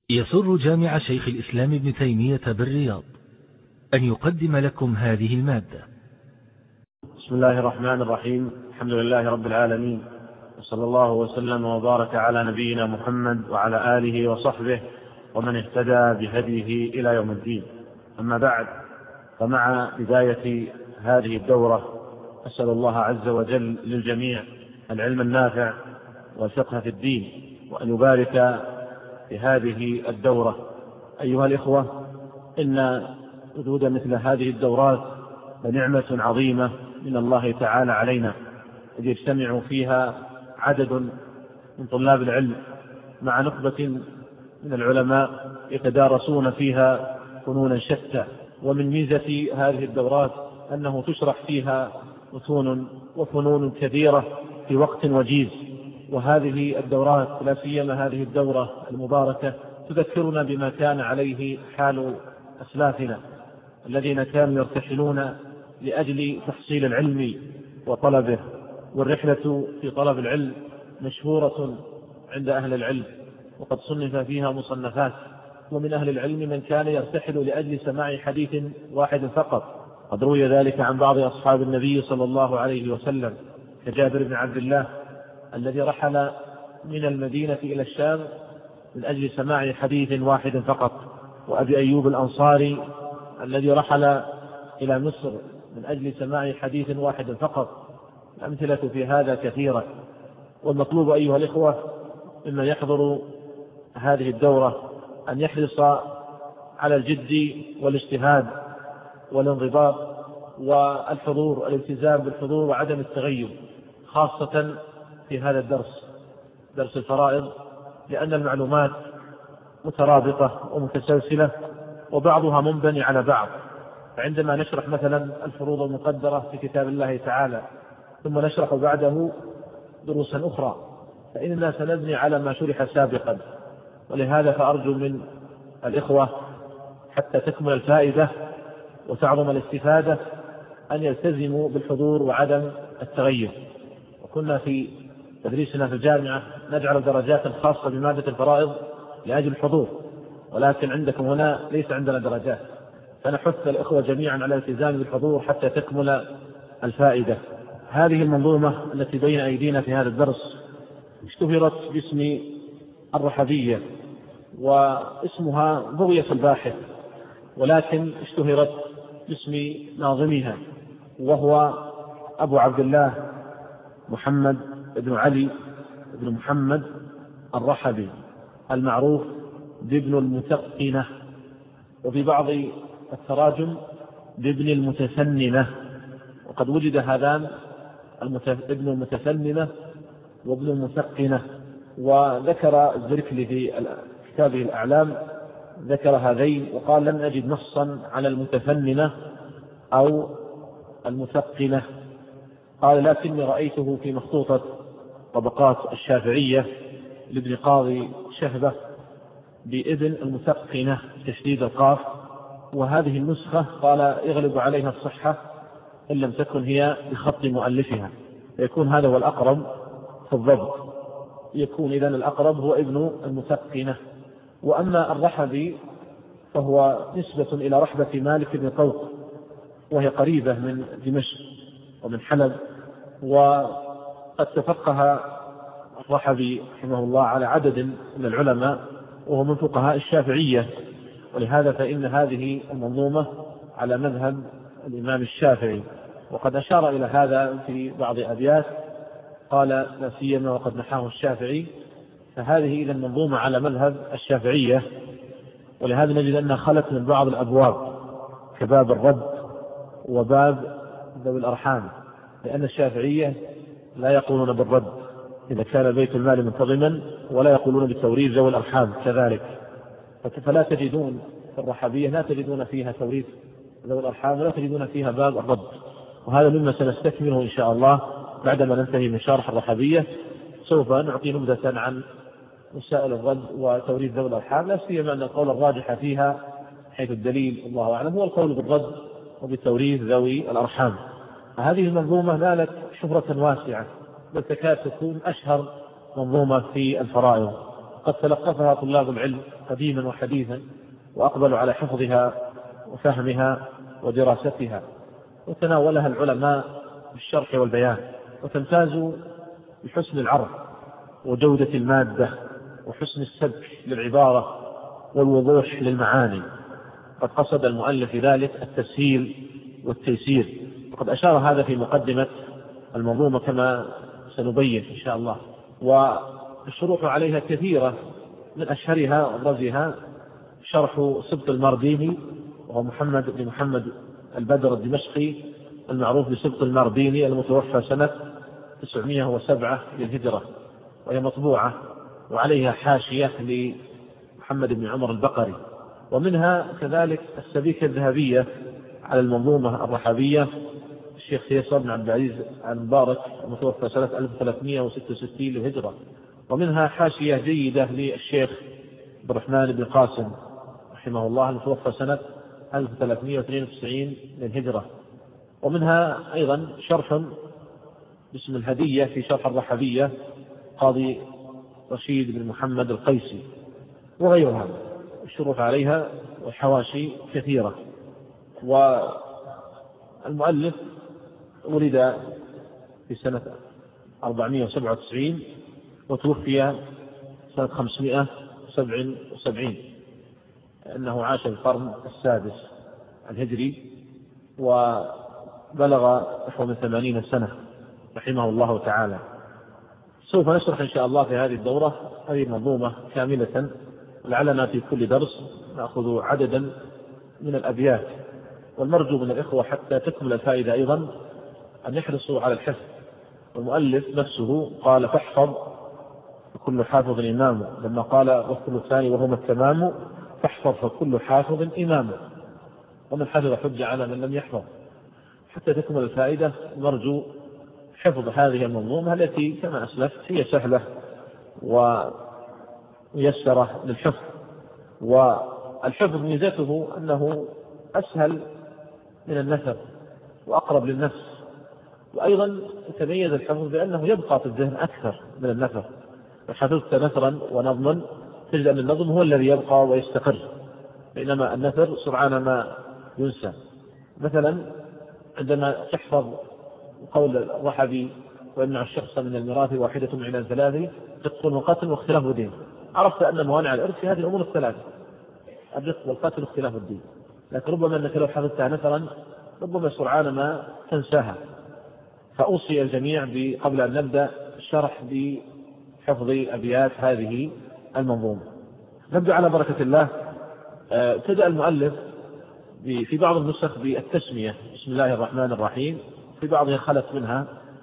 يسر جامع شيخ الإسلام ابن تيمية بالرياض أن يقدم لكم هذه المادة. بسم الله الرحمن الرحيم. الحمد لله رب العالمين، وصلى الله وسلم وبارك على نبينا محمد وعلى آله وصحبه ومن اهتدى بهديه إلى يوم الدين. أما بعد، فمع بداية هذه الدورة أسأل الله عز وجل للجميع العلم النافع والفقه في الدين، وأن يبارك في هذه الدورة. أيها الإخوة، إن وجود مثل هذه الدورات لنعمة عظيمة من الله تعالى علينا، إذ يجتمع فيها عدد من طلاب العلم مع نخبة من العلماء يتدارسون فيها فنونا شتى. ومن ميزة هذه الدورات أنه تشرح فيها متون وفنون كثيرة في وقت وجيز. وهذه الدورات، لا سيما هذه الدورة المباركة، تذكرنا بما كان عليه حال أسلافنا الذين كانوا يرتحلون لأجل تحصيل العلم وطلبه. والرحلة في طلب العلم مشهورة عند أهل العلم، وقد صنف فيها مصنفات. ومن أهل العلم من كان يرتحل لأجل سماع حديث واحد فقط، قد روي ذلك عن بعض أصحاب النبي صلى الله عليه وسلم، كجابر بن عبد الله الذي رحل من المدينة إلى الشام من أجل سماع حديث واحد فقط، وأبي أيوب الأنصاري الذي رحل إلى مصر من أجل سماع حديث واحد فقط. الأمثلة في هذا كثيرة. والمطلوب أيها الإخوة ممن يحضر هذه الدورة أن يحرص على الجد والاجتهاد والانضباط والحضور، الالتزام بالحضور وعدم التغيب، خاصة في هذا الدرس، درس الفرائض، لأن المعلومات مترابطة ومتسلسلة وبعضها منبني على بعض. فعندما نشرح مثلا الفروض المقدرة في كتاب الله تعالى ثم نشرح بعده دروسا أخرى، فإننا سنبني على ما شرح سابقا. ولهذا فأرجو من الإخوة حتى تكمل الفائدة وتعظم الاستفادة أن يلتزموا بالحضور وعدم التغيب. وكنا في تدريسنا في الجامعة نجعل درجات خاصة بمادة الفرائض لأجل الحضور، ولكن عندكم هنا ليس عندنا درجات، فنحث الإخوة جميعا على الالتزام بالحضور حتى تكمل الفائدة. هذه المنظومة التي بين أيدينا في هذا الدرس اشتهرت باسم الرحبية، واسمها بغية الباحث، ولكن اشتهرت باسم ناظمها، وهو أبو عبد الله محمد بن علي بن محمد الرحبي، المعروف بابن المتقنة، وفي بعض التراجم بابن المتفننة. وقد وجد هذان ابن المتفننة وابن المتقنة. وذكر الزركلي في كتابه الأعلام ذكر هذين، وقال لم أجد نصا على المتفننة أو المتقنة. قال لكني رأيته في مخطوطة طبقات الشافعية لابن قاضي شهبة بابن المتقنة تشديد القاف، وهذه النسخة قال يغلب عليها الصحة إن لم تكن هي بخط مؤلفها، فيكون هذا هو الأقرب في الضبط، يكون إذن الأقرب هو ابن المتقنة. وأما الرحبي فهو نسبة إلى رحبة مالك بن قوط، وهي قريبة من دمشق ومن حلب. وقد تفقه الرحبي رحمه الله على عدد من العلماء، وهو من فقهاء الشافعية، ولهذا فإن هذه المنظومة على مذهب الإمام الشافعي. وقد أشار إلى هذا في بعض أبيات، قال لا سيما وقد نحاه الشافعي، فهذه إذا المنظومة على مذهب الشافعية. ولهذا نجد أنها خلت من بعض الأبواب كباب الرد وباب ذوي الأرحام، لأن الشافعية لا يقولون بالرد إذا كان بيت المال منتظما، ولا يقولون بالتوريث ذوي الأرحام كذلك. فلا تجدون في الرحبية لا تجدون فيها توريث ذوي الأرحام، ولا تجدون فيها باب الرد. وهذا مما سنستكمله إن شاء الله بعدما ننتهي من شرح الرحبية. سوف نعطي نبذة عن مسائل الرد وتوريث ذوي الأرحام، لا سيما أن القول الراجح فيها حيث الدليل الله أعلم هو القول بالرد وبالتوريث ذوي الأرحام. هذه المنظومة نالت شهرة واسعة، بل تكاد تكون أشهر منظومة في الفرائض. وقد تلقفها طلاب العلم قديما وحديثا وأقبلوا على حفظها وفهمها ودراستها، وتناولها العلماء بالشرح والبيان، وتمتاز بحسن العرض وجودة المادة وحسن السبك للعبارة والوضوح للمعاني. قد قصد المؤلف ذلك التسهيل والتيسير، وقد أشار هذا في مقدمة المنظومة كما سنبين إن شاء الله. والشروح عليها كثيرة، من أشهرها وأبرزها شرح سبط المارديني، وهو محمد بن محمد البدر الدمشقي المعروف بسبط المارديني، المتوفى سنة 907 للهجرة، وهي مطبوعة وعليها حاشية لمحمد بن عمر البقري. ومنها كذلك السبيكة الذهبية على المنظومة الرحابية الشيخ فيصل بن عبد العزيز المبارك المتوفى سنة 1366 للهجرة. ومنها حاشية جيدة للشيخ عبد الرحمن بن قاسم رحمه الله المتوفى سنة 1392 للهجرة. ومنها أيضا شرح باسم الهدية في شرح الرحابية قاضي رشيد بن محمد القيسي، وغيرها الشروح عليها والحواشي كثيرة. والمؤلف ولد في سنة 497 وتوفي سنة 577، أنه عاش في القرن السادس الهجري، وبلغ نحو من 80 سنة رحمه الله تعالى. سوف نشرح إن شاء الله في هذه الدورة هذه المنظومة كاملة، لعلنا في كل درس نأخذ عددا من الأبيات، والمرجو من الإخوة حتى تكمل الفائدة أيضا أن يحرصوا على الحفظ. والمؤلف نفسه قال فاحفظ فكل حافظ إمامه، لما قال والثلث الثاني وهما التمام فاحفظ فكل حافظ إمامه، ومن حفظ حجة على من لم يحفظ. حتى تكمل الفائدة نرجو حفظ هذه المنظومة التي كما أسلفت هي سهلة وميسرة للحفظ. والحفظ ميزته أنه أسهل من النثر وأقرب للنفس، وأيضا يتميز الحفظ بأنه يبقى في الذهن أكثر من النثر. وحفظت نثرا ونظما تجد أن النظم هو الذي يبقى ويستقر، بينما النثر سرعان ما ينسى. مثلا عندما تحفظ قول الرحبي ويمنع الشخص من الميراث واحدة من الثلاث رق وقتل واختلاف الدين، عرفت أن موانع الإرث في هذه الأمور الثلاثة: الرق والقتل واختلاف الدين. لكن ربما أنك لو حفظتها نثرا ربما سرعان ما تنساها. فأوصي الجميع قبل أن نبدأ الشرح بحفظ أبيات هذه المنظومة. نبدأ على بركة الله. ابتدأ المؤلف في بعض النسخ بالتسمية بسم الله الرحمن الرحيم، في بعضها خلت منها،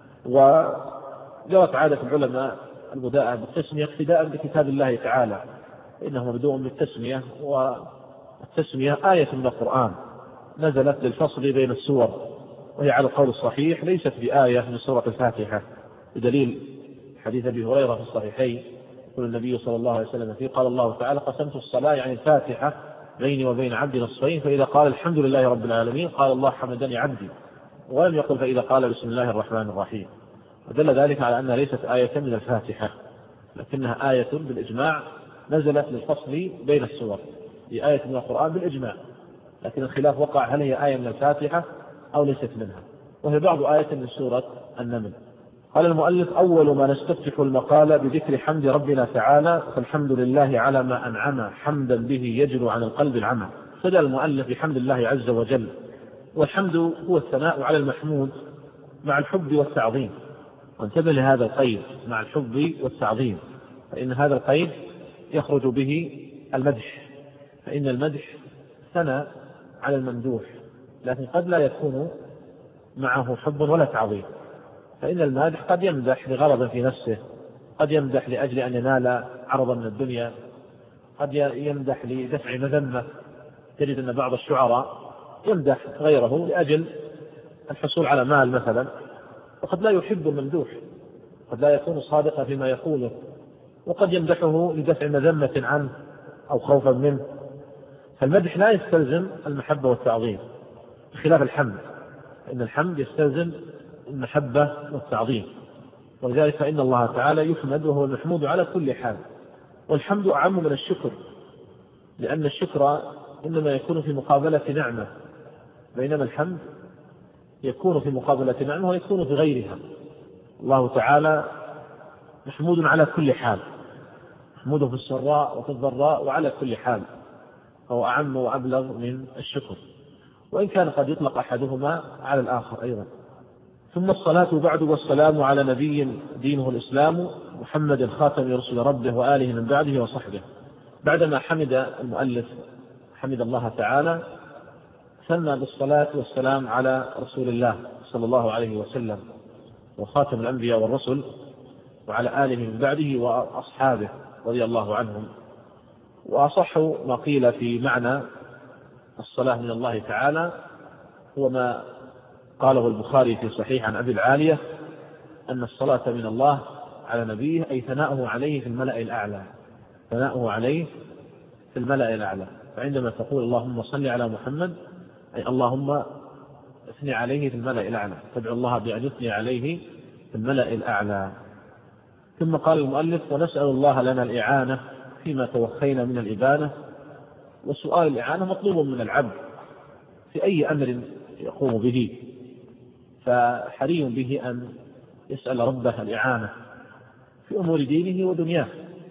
وجرت عادة العلماء البداء بالتسمية اقتداء بكتاب الله تعالى، إنه مبدوء بالتسمية، والتسمية آية من القرآن نزلت للفصل بين السور، وهي على القول الصحيح ليست بآية من سورة الفاتحة، بدليل حديث أبي هريرة في الصحيحين يقول النبي صلى الله عليه وسلم فيه قال الله تعالى قسمت الصلاة يعني الفاتحة بيني وبين عبدي نصفين، فإذا قال الحمد لله رب العالمين قال الله حمدني عبدي، ولم يقل فإذا قال بسم الله الرحمن الرحيم. ودل ذلك على أنها ليست آية من الفاتحة، لكنها آية بالإجماع نزلت للفصل بين السور، هي آية من القرآن بالإجماع، لكن الخلاف وقع هل هي آية من الفاتحة أو ليست منها، وهي بعض آية من سورة النمل. قال المؤلف أول ما نستفتح المقال بذكر حمد ربنا تعالى، فالحمد لله على ما أنعم حمدا به يجل عن القلب العمى. بدأ المؤلف بحمد الله عز وجل، والحمد هو الثناء على المحمود مع الحب والتعظيم. وانتبه لهذا القيد مع الحب والتعظيم، فإن هذا القيد يخرج به المدح، فإن المدح ثناء على الممدوح، لكن قد لا يكون معه حب ولا تعظيم. فإن المادح قد يمدح لغرض في نفسه، قد يمدح لأجل أن ينال عرضا من الدنيا، قد يمدح لدفع مذمة. تجد أن بعض الشعراء يمدح غيره لأجل الحصول على مال مثلا، وقد لا يحب الممدوح، قد لا يكون صادقا فيما يقوله، وقد يمدحه لدفع مذمة عنه أو خوفا منه. فالمدح لا يستلزم المحبة والتعظيم بخلاف الحمد، إن الحمد يستلزم المحبة والتعظيم. ولذلك فإن الله تعالى يحمد وهو المحمود على كل حال، والحمد أعم من الشكر، لأن الشكر إنما يكون في مقابلة نعمة، بينما الحمد يكون في مقابلة نعمة ويكون في غيرها. الله تعالى محمود على كل حال، محمود في السراء وفي الضراء وعلى كل حال، فهو أعم وأبلغ من الشكر، وإن كان قد يطلق أحدهما على الآخر أيضا. ثم الصلاة بعد والسلام على نبي دينه الإسلام محمد خاتم رسل ربه وآله من بعده وصحبه. بعدما حمد المؤلف حمد الله تعالى، ثنى بالصلاة والسلام على رسول الله صلى الله عليه وسلم وخاتم الأنبياء والرسل وعلى آله من بعده وأصحابه رضي الله عنهم. وأصح ما قيل في معنى الصلاة من الله تعالى هو ما قاله البخاري في صحيح عن أبي العالية أن الصلاة من الله على نبيه أي ثناؤه عليه في الملأ الأعلى، ثناؤه عليه في الملأ الأعلى. فعندما تقول اللهم صل على محمد أي اللهم اثني عليه في الملأ الأعلى، تدعو الله بأن يثني عليه في الملأ الأعلى. ثم قال المؤلف ونسأل الله لنا الإعانة فيما توخينا من الإبانة. وسؤال الإعانة مطلوب من العبد في أي أمر يقوم به، فحري به أن يسأل ربه الإعانة في أمور دينه ودنياه،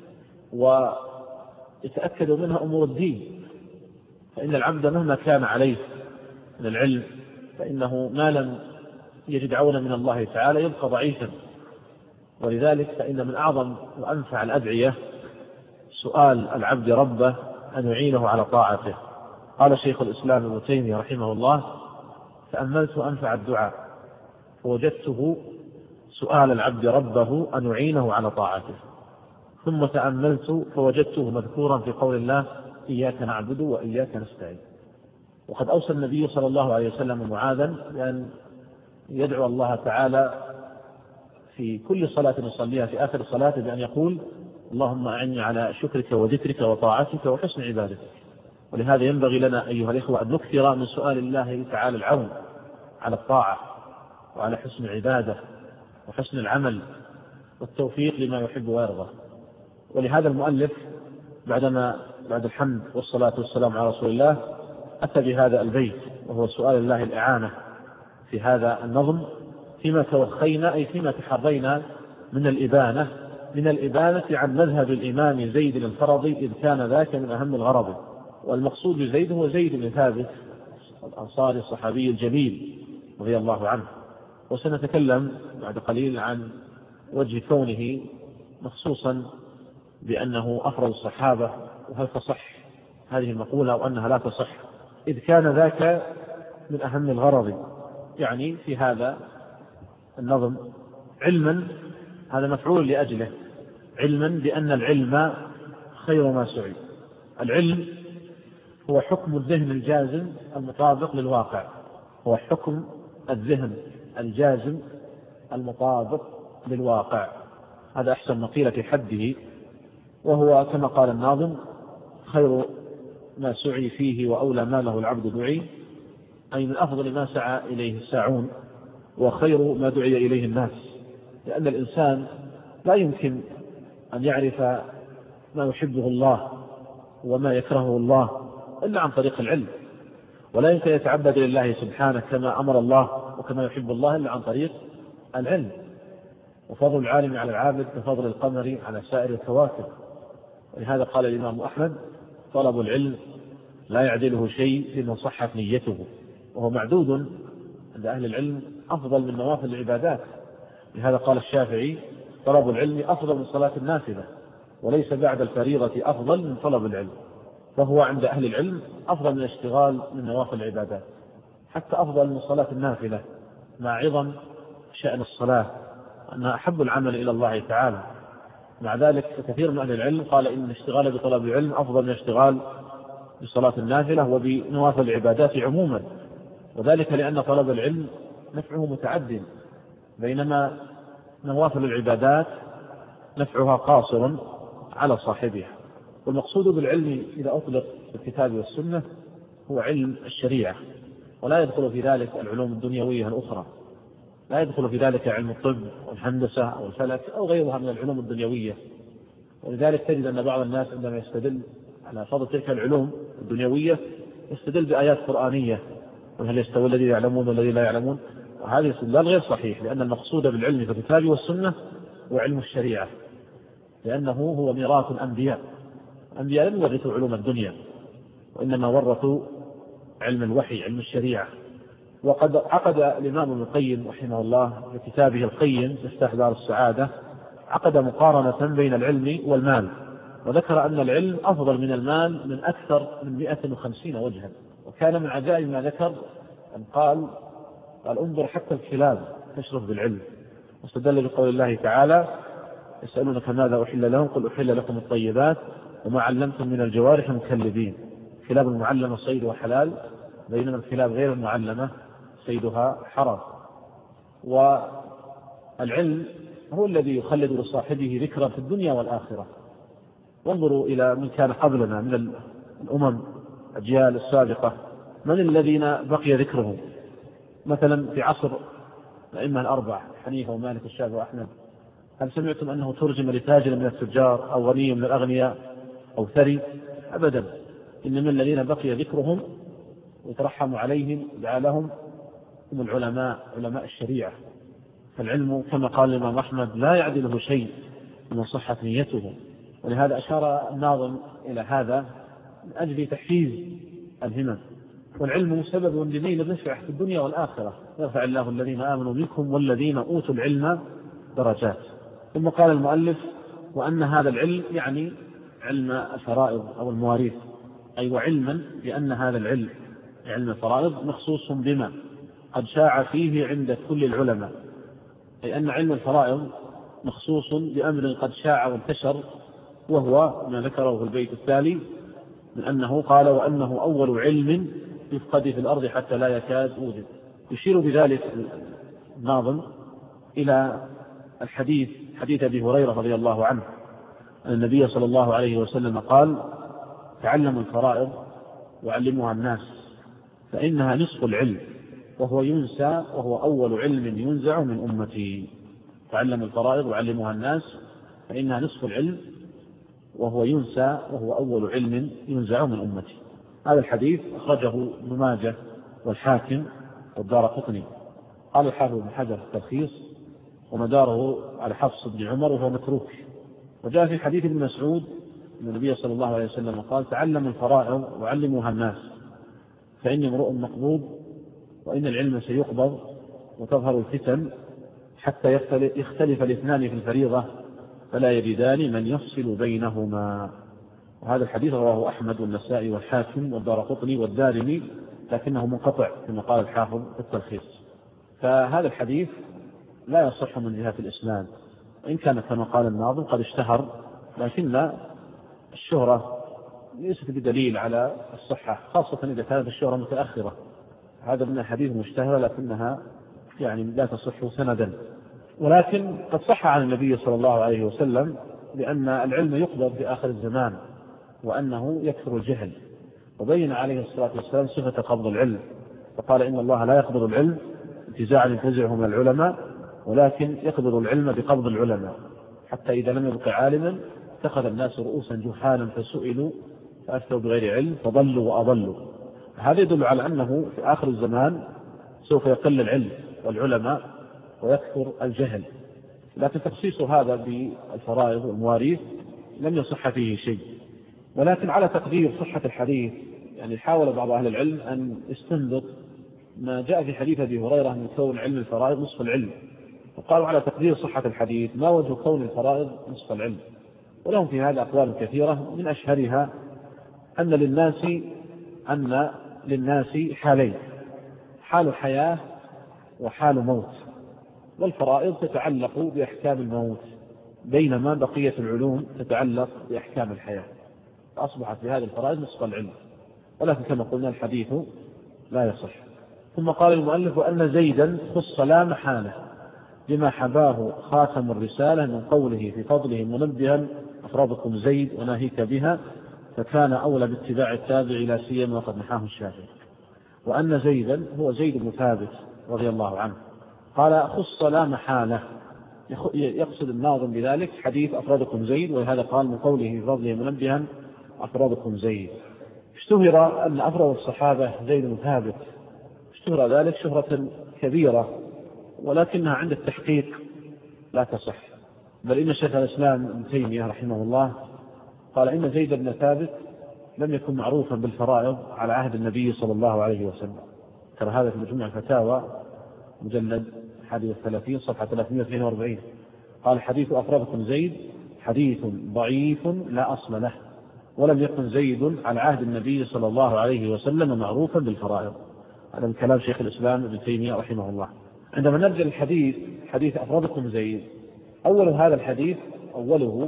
ويتأكد منها أمور الدين. فإن العبد مهما كان عليه من العلم فإنه ما لم يجد عونا من الله تعالى يبقى ضعيفا. ولذلك فإن من أعظم وأنفع الأدعية سؤال العبد ربه أن يعينه على طاعته. قال شيخ الإسلام ابن تيمية رحمه الله: تأملت أنفع الدعاء فوجدته سؤال العبد ربه أن يعينه على طاعته، ثم تأملت فوجدته مذكورا في قول الله: إياك نعبد وإياك نستعين. وقد أوصى النبي صلى الله عليه وسلم معاذا بأن يدعو الله تعالى في كل صلاة يصليها في آخر صلاته بأن يقول: اللهم أعني على شكرك وذكرك وطاعتك وحسن عبادتك. ولهذا ينبغي لنا أيها الإخوة أن نكثر من سؤال الله تعالى العون على الطاعة وعلى حسن العبادة وحسن العمل والتوفيق لما يحب ويرضى. ولهذا المؤلف بعد الحمد والصلاة والسلام على رسول الله أتى بهذا البيت، وهو سؤال الله الإعانة في هذا النظم فيما توخينا أي فيما تحرينا من الإبانة عن مذهب الإمام زيد الفرضي، إذ كان ذاك من أهم الغرض. والمقصود بزيد هو زيد بن ثابت الأنصاري الصحابي الجليل رضي الله عنه. وسنتكلم بعد قليل عن وجه كونه مخصوصا بأنه أفرد الصحابة، وهل تصح هذه المقولة أو أنها لا تصح، إذ كان ذاك من أهم الغرض. يعني في هذا النظم علما، هذا مفعول لأجله، علما بأن العلم خير ما سعي. العلم هو حكم الذهن الجازم المطابق للواقع، هو حكم الذهن الجازم المطابق للواقع. هذا أحسن ما قيل في حده، وهو كما قال الناظم: خير ما سعي فيه وأولى ما له العبد دعي، أي من أفضل ما سعى إليه الساعون، وخير ما دعي إليه الناس. لأن الإنسان لا يمكن أن يعرف ما يحبه الله وما يكرهه الله إلا عن طريق العلم، ولا يمكن يتعبد لله سبحانه كما أمر الله وكما يحب الله إلا عن طريق العلم. وفضل العالم على العابد كفضل القمر على سائر الكواكب. ولهذا قال الإمام أحمد: طلب العلم لا يعدله شيء لمن صحت نيته. وهو معدود عند أهل العلم أفضل من نوافل العبادات. لهذا قال الشافعي: طلب العلم أفضل من صلاة النافلة، وليس بعد الفريضة أفضل من طلب العلم. فهو عند أهل العلم أفضل من الاشتغال من نوافل العبادات، حتى أفضل من صلاة النافلة، مع عظم شأن الصلاة أنها أحب العمل إلى الله تعالى. مع ذلك كثير من أهل العلم قال إن الاشتغال بطلب العلم أفضل من الاشتغال بصلاة النافلة وبنوافل العبادات عموما، وذلك لأن طلب العلم نفعه متعد، بينما نوافل العبادات نفعها قاصر على صاحبها. والمقصود بالعلم إذا أطلق في الكتاب والسنة هو علم الشريعة، ولا يدخل في ذلك العلوم الدنيوية الأخرى، لا يدخل في ذلك علم الطب والهندسة أو الفلك أو غيرها من العلوم الدنيوية. ولذلك تجد أن بعض الناس عندما يستدل على فضل تلك العلوم الدنيوية يستدل بآيات قرآنية، وهل يستوي الذين يعلمون والذين لا يعلمون، وهذا الاستدلال غير صحيح، لأن المقصود بالعلم في الكتاب والسنة هو علم الشريعة، لأنه هو ميراث الأنبياء. الأنبياء لم يورثوا علوم الدنيا، وإنما ورثوا علم الوحي، علم الشريعة. وقد عقد الإمام ابن القيم رحمه الله في كتابه القيم مفتاح دار السعادة عقد مقارنة بين العلم والمال، وذكر أن العلم أفضل من المال من أكثر من 150 وجها. وكان من عجائب ما ذكر أن قال انظر حتى الكلاب تشرف بالعلم، واستدل بقول الله تعالى يسألونك ماذا أحل لهم قل أحل لكم الطيبات وما علمتم من الجوارح مكلبين. الكلاب المعلمة صيدها حلال، بينما الكلاب غير المعلمة صيدها حرام. والعلم هو الذي يخلد لصاحبه ذكرى في الدنيا والآخرة. وانظروا إلى من كان قبلنا من الأمم الأجيال السابقة، من الذين بقي ذكرهم؟ مثلا في عصر الأئمة الأربعة حنيفة ومالك والشافعي وأحمد، هل سمعتم أنه ترجم لتاجر من التجار أو غني من الأغنياء أو ثري؟ أبدا. إنما الذين بقي ذكرهم ويترحم عليهم جعلهم هم العلماء، علماء الشريعة. فالعلم كما قال الإمام أحمد لا يعدله شيء من صحة نيته. ولهذا أشار الناظم إلى هذا من أجل تحفيز الهمم. والعلم سبب لنيل النفع في الدنيا والآخرة، يرفع الله الذين آمنوا منكم والذين أوتوا العلم درجات. ثم قال المؤلف وأن هذا العلم يعني علم الفرائض أو المواريث، أي وعلما بأن هذا العلم علم الفرائض مخصوص بما قد شاع فيه عند كل العلماء، أي أن علم الفرائض مخصوص بأمر قد شاع وانتشر، وهو ما ذكره في البيت التالي من أنه قال وأنه أول علم يفقد في الأرض حتى لا يكاد يوجد. يشير بذلك الناظم إلى الحديث، حديث أبي هريرة رضي الله عنه أن النبي صلى الله عليه وسلم قال تعلموا الفرائض وعلموها الناس فإنها نصف العلم وهو ينسى وهو أول علم ينزع من أمتي. تعلموا الفرائض وعلموها الناس فإنها نصف العلم وهو ينسى وهو أول علم ينزع من أمتي. هذا الحديث أخرجه ابن ماجه والحاكم والدارقطني. قال الحافظ بن حجر في التلخيص ومداره على حفص بن عمر وهو متروك. وجاء في حديث ابن مسعود أن النبي صلى الله عليه وسلم قال تعلموا الفرائض وعلموها الناس فإني امرؤ مقبوض وإن العلم سيقبض وتظهر الفتن حتى يختلف الاثنان في الفريضة فلا يجدان من يفصل بينهما. وهذا الحديث رواه أحمد والنسائي والحاكم والدارقطني والدارمي، لكنه منقطع كما قال الحافظ في التلخيص. فهذا الحديث لا يصح من جهة الإسناد، وإن كان كما قال الناظم قد اشتهر، لكن الشهرة ليست بدليل على الصحة، خاصة إذا كانت الشهرة متأخرة. هذا من الحديث مشتهرة لكنها يعني لا تصح سندا. ولكن قد صح عن النبي صلى الله عليه وسلم بأن العلم يقبض في آخر الزمان وأنه يكثر الجهل، وبين عليه الصلاة والسلام صفة قبض العلم فقال إن الله لا يقبض العلم انتزاعا ينتزعه من العلماء ولكن يقبض العلم بقبض العلماء، حتى إذا لم يبق عالما اتخذ الناس رؤوسا جهالا فسئلوا فأفتوا بغير علم فضلوا وأضلوا. هذا يدل على أنه في آخر الزمان سوف يقل العلم والعلماء ويكثر الجهل. لكن تخصيص هذا بالفرائض والمواريث لم يصح فيه شيء. ولكن على تقدير صحة الحديث يعني حاول بعض أهل العلم أن يستنبط ما جاء في حديث أبي هريرة من كون علم الفرائض نصف العلم، وقالوا على تقدير صحة الحديث ما وجه كون الفرائض نصف العلم؟ ولهم في هذا أقوال كثيرة، من أشهرها أن للناس حالين، حال حياة وحال موت، والفرائض تتعلق بأحكام الموت بينما بقية العلوم تتعلق بأحكام الحياة، فأصبحت في هذه الفرائض نصف العلم. ولكن كما قلنا الحديث لا يصح. ثم قال المؤلف وأن زيدا خص لا محالة لما حباه خاتم الرسالة من قوله في فضله منبها أفرادكم زيد وناهيك بها فكان أولى باتباع التابع لا سيما وقد نحاه الشافعي. وأن زيدا هو زيد بن ثابت رضي الله عنه قال خص لا محالة، يقصد الناظم بذلك حديث أفرادكم زيد، ولهذا قال من قوله في فضله منبها أفرادكم زيد. اشتهر أن أفراد الصحابة زيد بن ثابت، اشتهر ذلك شهرة كبيرة، ولكنها عند التحقيق لا تصح. بل إن شيخ الإسلام ابن تيمية رحمه الله قال إن زيد بن ثابت لم يكن معروفا بالفرائض على عهد النبي صلى الله عليه وسلم. ترى هذا في مجموع الفتاوى مجلد 31 صفحة 342. قال حديث أفرادكم زيد حديث ضعيف لا أصل له، ولم يكن زيد على عهد النبي صلى الله عليه وسلم معروفا بالفرائض. هذا من كلام شيخ الإسلام ابن تيمية رحمه الله. عندما نرجع الحديث حديث أفرادكم زيد، أول هذا الحديث أوله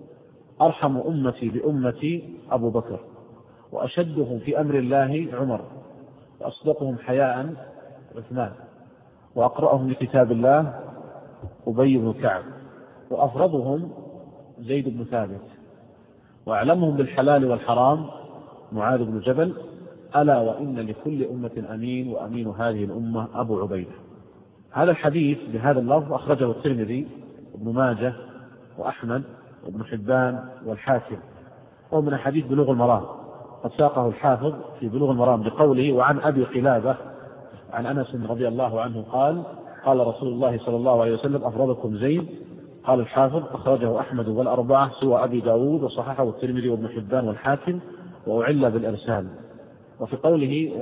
أرحم أمتي بأمتي أبو بكر، وأشدهم في أمر الله عمر، وأصدقهم حياء عثمان، وأقرأهم لكتاب الله أبي بن كعب، وأفرضهم زيد بن ثابت، وأعلمهم بالحلال والحرام معاذ بن جبل، ألا وإن لكل أمة أمين وأمين هذه الأمة أبو عبيدة. هذا الحديث بهذا اللفظ أخرجه الترمذي وابن ماجه وأحمد وابن حبان والحاكم، وهو من حديث بلوغ المرام، قد ساقه الحافظ في بلوغ المرام بقوله وعن أبي قلابة عن أنس رضي الله عنه قال قال رسول الله صلى الله عليه وسلم أفرادكم زيد. قال الحافظ أخرجه أحمد والأربعة سوى أبي داود، وصححه الترمذي وابن حبان والحاكم، وأعل بالإرسال. وفي قوله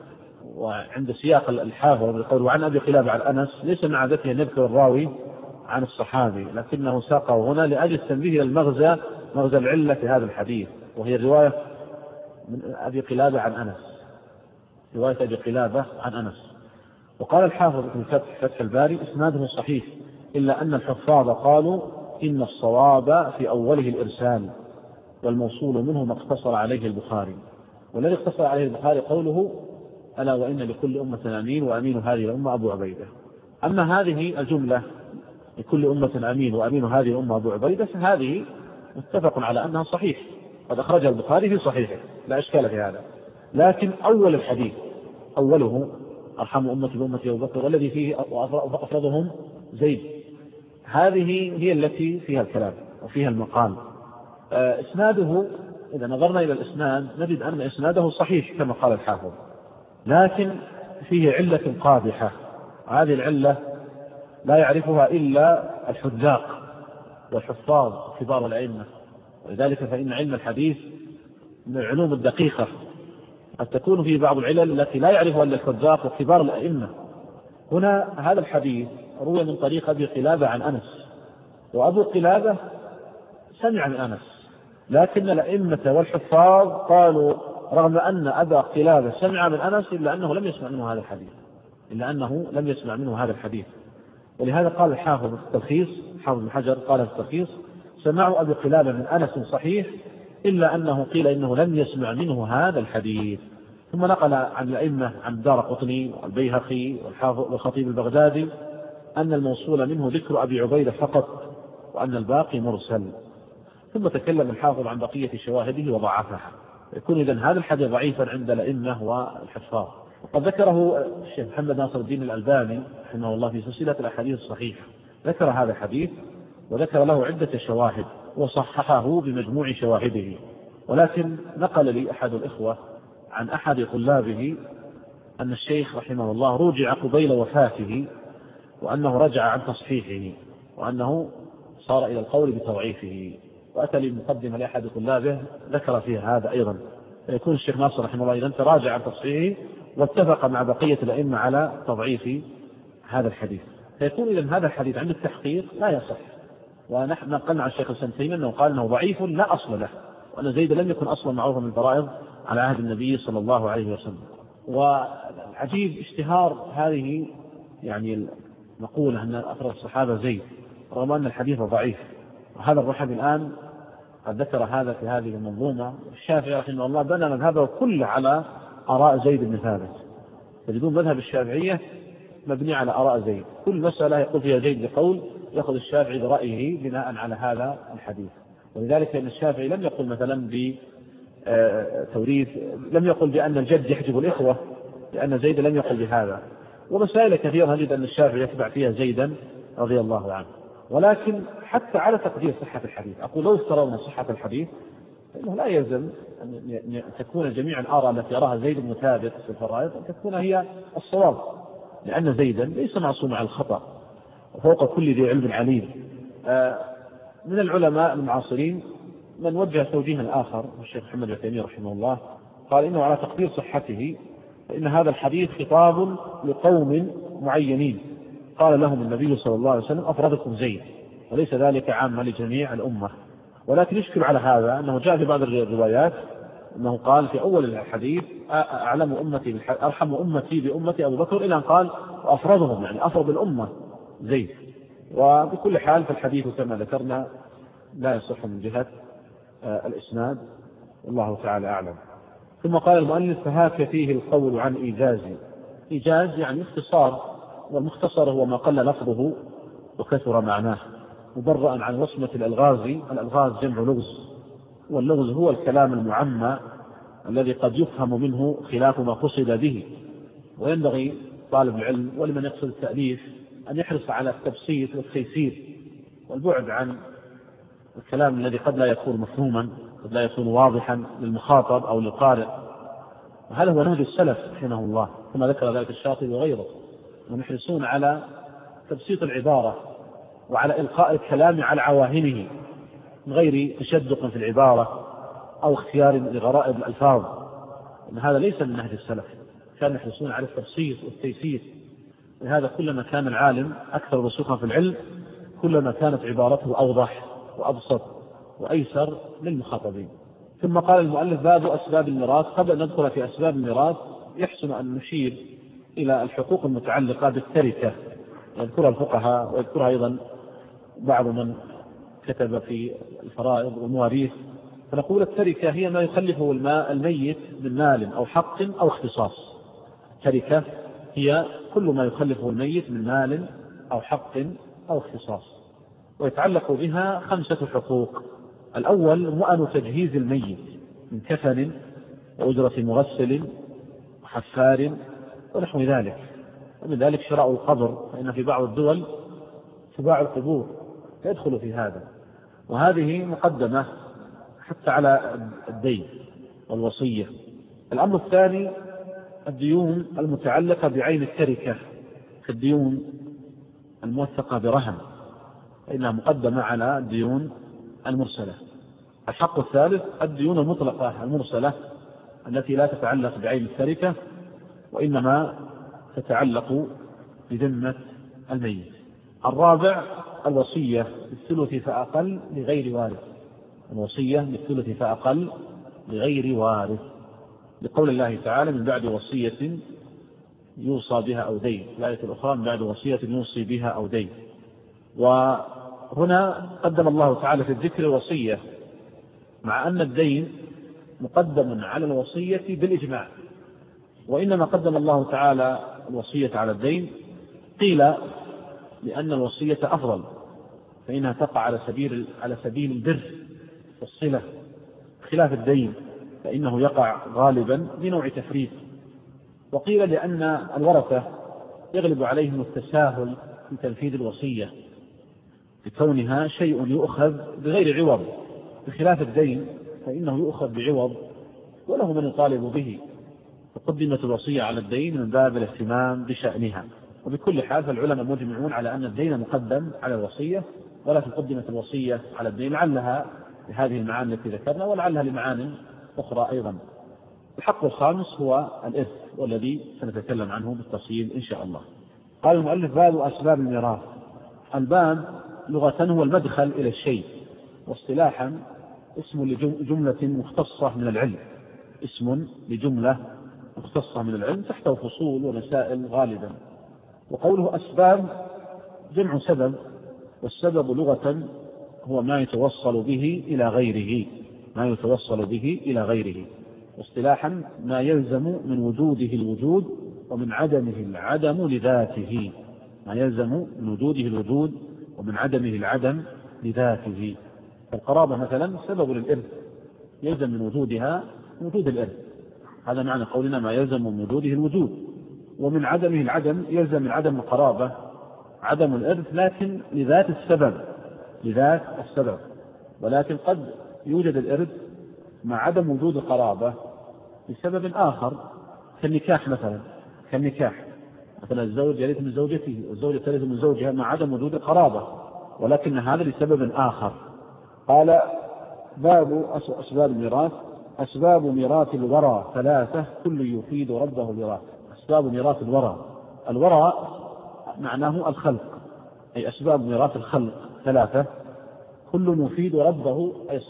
وعند سياق الحافظ بقول وعن أبي قلابة عن أنس ليس من عادته أن يذكر الراوي عن الصحابي، لكنه ساقه هنا لأجل التنبيه إلى مغزى العلة في هذا الحديث، وهي الرواية من أبي قلابة عن أنس، رواية أبي قلابة عن أنس. وقال الحافظ في فتح الباري إسناده صحيح، إلا أن الحفاظ قالوا إن الصواب في أوله الإرسال، والموصول منه ما اقتصر عليه البخاري، والذي اقتصر عليه البخاري قوله ألا وإن لكل أمة أمين وأمين هذه الأمة أبو عبيدة. أما هذه الجملة لكل أمة أمين وأمين هذه الأمة أبو عبيدة فهذه متفق على أنها صحيح، قد أخرجها البخاري في صحيحه لا إشكال في هذا. لكن أول الحديث أوله أرحم أمتي بأمتي أبو بكر والذي فيه أفرضهم زيد، هذه هي التي فيها الكلام وفيها المقال. إسناده إذا نظرنا إلى الإسناد نجد أن إسناده صحيح كما قال الحافظ، لكن فيه علة قادحة، هذه العلة لا يعرفها إلا الحذاق والحفاظ كبار الأئمة، ولذلك فإن علم الحديث من العلوم الدقيقة، قد تكون فيه بعض العلل التي لا يعرفها إلا الحذاق وكبار الأئمة. هنا هذا الحديث روي من طريق أبي قلابة عن أنس، وأبو قلابة سمع من أنس، لكن الأئمة والحفاظ قالوا رغم أن أبا قلابة سمع من أنس إلا أنه لم يسمع منه هذا الحديث، ولهذا قال الحافظ في التلخيص، حافظ بن حجر قال في التلخيص سمع أبي قلابة من أنس صحيح إلا أنه قيل إنه لم يسمع منه هذا الحديث. ثم نقل عن الأئمة عن الدارقطني والبيهقي والخطيب البغدادي أن الموصول منه ذكر أبي عبيدة فقط، وأن الباقي مرسل. ثم تكلم الحافظ عن بقية شواهده وضعفها، يكون إذن هذا الحديث ضعيفا عند الأئمة والحفاظ. وقد ذكره الشيخ محمد ناصر الدين الألباني رحمه الله في سلسلة الأحاديث الصحيحة، ذكر هذا الحديث وذكر له عدة شواهد وصححه بمجموع شواهده. ولكن نقل لي أحد الإخوة عن أحد طلابه أن الشيخ رحمه الله رجع قبيل وفاته، وأنه رجع عن تصحيحه، وأنه صار إلى القول بتضعيفه، وأتى لي مقدمة لأحد طلابه ذكر فيها هذا أيضا. فيكون الشيخ ناصر رحمه الله إذن تراجع عن تصحيحه واتفق مع بقية الأئمة على تضعيف هذا الحديث، فيكون إذن هذا الحديث عند التحقيق لا يصح. ونحن نقلنا عن الشيخ السنتين أنه قال أنه ضعيف لا أصل له، وأن زيد لم يكن أصلا معروفا من الفرائض على عهد النبي صلى الله عليه وسلم. والعجيب اشتهار هذه يعني نقول أن أفراد الصحابة زيد رغم أن الحديث ضعيف. وهذا الرحب الآن قد ذكر هذا في هذه المنظومة. الشافعي رحمه الله بنى مذهبه كله على آراء زيد بن ثابت، تجدون مذهب الشافعية مبني على آراء زيد، كل مسألة يقول فيها زيد بقول يأخذ الشافعي برأيه بناء على هذا الحديث. ولذلك أن الشافعي لم يقل مثلا بتوريث، لم يقل بأن الجد يحجب الإخوة، لأن زيد لم يقل بهذا. ومسائل كثيرة نجد أن الشافعي يتبع فيها زيدا رضي الله عنه. ولكن حتى على تقدير صحة الحديث، أقول لو افترضنا صحة الحديث فإنه لا يلزم أن تكون جميع الآراء التي يراها زيد بن ثابت في الفرائض أن تكون هي الصواب، لأن زيدا ليس معصوم عن الخطأ وفوق كل ذي علم عليم. من العلماء المعاصرين من وجه توجيها آخر، الشيخ محمد بن تيمية رحمه الله قال إنه على تقدير صحته فإن هذا الحديث خطاب لقوم معينين قال لهم النبي صلى الله عليه وسلم أفردكم زيد، وليس ذلك عاما لجميع الأمة. ولكن يشكل على هذا أنه جاء في بعض الروايات أنه قال في أول الحديث أرحم أمتي بأمتي أبو بكر، إلى أن قال وأفرضهم، يعني أفرض الأمة زيد. وبكل حال فالحديث كما ذكرنا لا يصح من جهة الإسناد، والله تعالى أعلم. ثم قال المؤلف فهاك فيه القول عن إيجازي. إيجاز يعني اختصار، والمختصر هو ما قل لفظه وكثر معناه، مبرأ عن وصمة الألغاز. الألغاز جمع لغز، واللغز هو الكلام المعمى الذي قد يفهم منه خلاف ما قصد به. وينبغي طالب العلم ولمن يقصد التأليف أن يحرص على التبسيط والتيسير والبعد عن الكلام الذي قد لا يكون مفهوما، قد لا يكون واضحا للمخاطب أو للقارئ. وهذا هو نهج السلف رحمه الله كما ذكر ذلك الشاطبي وغيره، هم يحرصون على تبسيط العبارة وعلى إلقاء الكلام على عواهنه من غير تشدق في العبارة أو اختيار لغرائب الألفاظ، إن هذا ليس من نهج السلف. كانوا يحرصون على التبسيط والتيسير. لهذا كلما كان العالم أكثر رسوخا في العلم كلما كانت عبارته أوضح وأبسط وأيسر للمخاطبين. ثم قال المؤلف باب أسباب الميراث. قبل أن ندخل في أسباب الميراث يحسن أن نشير إلى الحقوق المتعلقة بالتركة، يذكرها الفقهاء ويذكرها أيضا بعض من كتب في الفرائض والمواريث. فنقول التركة هي ما يخلفه الميت من مال أو حق أو اختصاص. التركة هي كل ما يخلفه الميت من مال أو حق أو اختصاص، ويتعلق بها 5 حقوق. الأول مؤن تجهيز الميت من كفن وأجرة مغسل وحفار ونحو ذلك. ومن ذلك شراء القبر، فإن في بعض الدول تباع القبور يدخل في هذا، وهذه مقدمة حتى على الدين والوصية. الأمر الثاني الديون المتعلقة بعين التركة كالديون الموثقة برهن، فإنها مقدمة على الديون المرسلة. الحق الثالث الديون المطلقة المرسلة التي لا تتعلق بعين التركة وإنما تتعلق بذمة الميت. الرابع الوصية بالثلث فأقل لغير وارث. الوصية بالثلث فأقل لغير وارث، لقول الله تعالى من بعد وصية يوصى بها أو دين. الآية الأخرى من بعد وصية يوصي بها أو دين. وهنا قدم الله تعالى في الذكر الوصية، مع أن الدين مقدم على الوصية بالإجماع، وإنما قدم الله تعالى الوصية على الدين قيل لأن الوصية أفضل، فإنها تقع على سبيل البر والصلة، خلاف الدين فإنه يقع غالبا بنوع تفريط. وقيل لأن الورثة يغلب عليهم التساهل في تنفيذ الوصية بكونها شيء يؤخذ بغير عوض، بخلاف الدين فإنه يؤخذ بعوض وله من يطالب به، فقدمت الوصية على الدين من باب الاهتمام بشأنها. وبكل حال فالعلماء مجمعون على أن الدين مقدم على الوصية، ولكن قدمت الوصية على الدين لعلها لهذه المعاني التي ذكرنا ولعلها لمعاني أخرى أيضا. الحق الخامس هو الإرث، والذي سنتكلم عنه بالتفصيل إن شاء الله. قال المؤلف باب أسباب الميراث. الباب لغة هو المدخل إلى الشيء، واصطلاحا اسم لجملة مختصة من العلم، اسم لجملة مختصة من العلم تحته فصول ومسائل غالبا. وقوله أسباب جمع سبب، والسبب لغة هو ما يتوصل به إلى غيره، ما يتوصل به إلى غيره. واصطلاحا ما يلزم من وجوده الوجود ومن عدمه العدم لذاته، ما يلزم من وجوده الوجود ومن عدمه العدم لذاته. فالقرابة مثلا سبب للإرث، يلزم من وجودها وجود الإرث، هذا معنى قولنا ما يلزم من وجوده الوجود. ومن عدمه العدم، يلزم من عدم القرابة عدم الإرث لكن لذات السبب، ولكن قد يوجد الإرث مع عدم وجود القرابة لسبب آخر كالنكاح مثلا الزوج يرث من زوجته والزوجة ترث من زوجها مع عدم وجود القرابة، ولكن هذا لسبب آخر. قال باب أسباب الميراث. أسباب ميراث الورى ثلاثة كل يفيد ربه الوراث. أسباب ميراث الورى معناه الخلق، أي أسباب ميراث الخلق ثلاثة كل يفيد ربه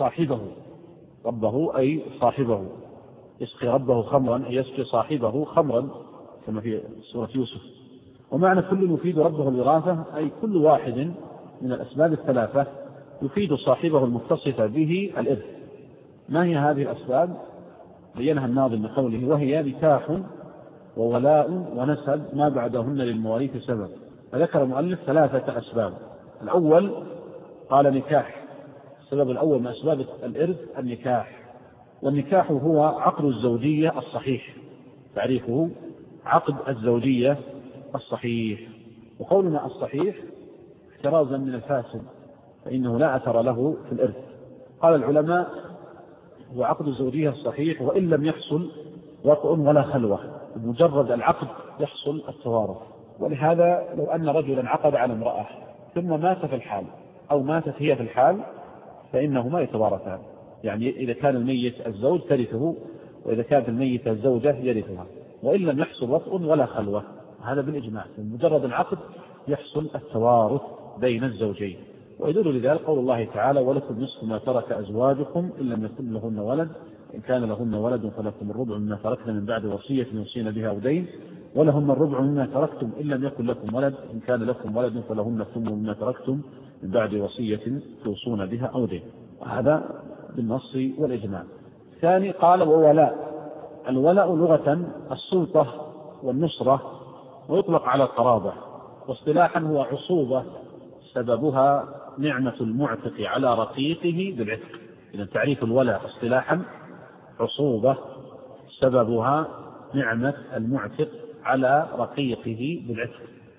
أي صاحبه يسقي ربه خمرا أي يسقي صاحبه خمرا كما في سورة يوسف. ومعنى كل يفيد ربه الوراثة أي كل واحد من الأسباب الثلاثة يفيد صاحبه المتصف به الإرث. ما هي هذه الأسباب؟ بينها الناظم بقوله وهي نكاح وولاء ونسب ما بعدهن للمواريث سبب. فذكر المؤلف ثلاثة أسباب. الأول قال نكاح، السبب الأول من أسباب الإرث النكاح، والنكاح هو عقد الزوجية الصحيح، تعريفه عقد الزوجية الصحيح. وقولنا الصحيح احترازا من الفاسد فإنه لا أثر له في الإرث. قال العلماء هو عقد الزوجية الصحيح وإن لم يحصل وطء ولا خلوة، بمجرد العقد يحصل التوارث. ولهذا لو أن رجلا عقد على امرأة ثم مات في الحال أو ماتت هي في الحال فإنهما يتوارثان، يعني إذا كان الميت الزوج ترثه وإذا كانت الميتة الزوجة يرثها، وإن لم يحصل وطء ولا خلوة، هذا بالإجماع بمجرد العقد يحصل التوارث بين الزوجين. ويدل لذلك قول الله تعالى ولكم نصف ما ترك أزواجكم إن لم يكن لهن ولد إن كان لهن ولد فلكم الربع مما تركن من بعد وصية يوصين بها أو دين ولهن الربع مما تركتم إن لم يكن لكم ولد إن كان لكم ولد فلهن الثمن مما تركتم من بعد وصية توصون بها أو دين. وهذا بالنص والإجماع. ثاني قال وولاء. الولاء لغة السلطة والنصرة، ويطلق على القرابة، واصطلاحا هو عصوبة سببها نعمة المعتق على رقيقه بالعتق. إذا تعريف الولاء اصطلاحا عصوبة سببها نعمة المعتق على رقيقه بالعتق.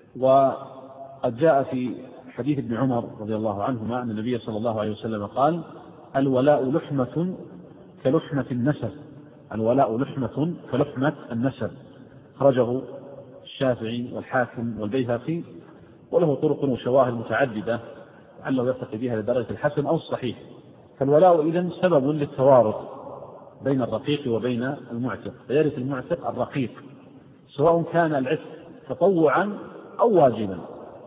وقد جاء في حديث ابن عمر رضي الله عنهما أن النبي صلى الله عليه وسلم قال الولاء لحمة كلحمة النسب. الولاء لحمة كلحمة النسب. خرجه الشافعي والحاكم والبيهقي، وله طرق وشواهد متعددة لعله يرتقي بها لدرجة الحسن أو الصحيح. فالولاء إذن سبب للتوارث بين الرقيق وبين المعتق، فيرث المعتق الرقيق سواء كان العتق تطوعا أو واجبا.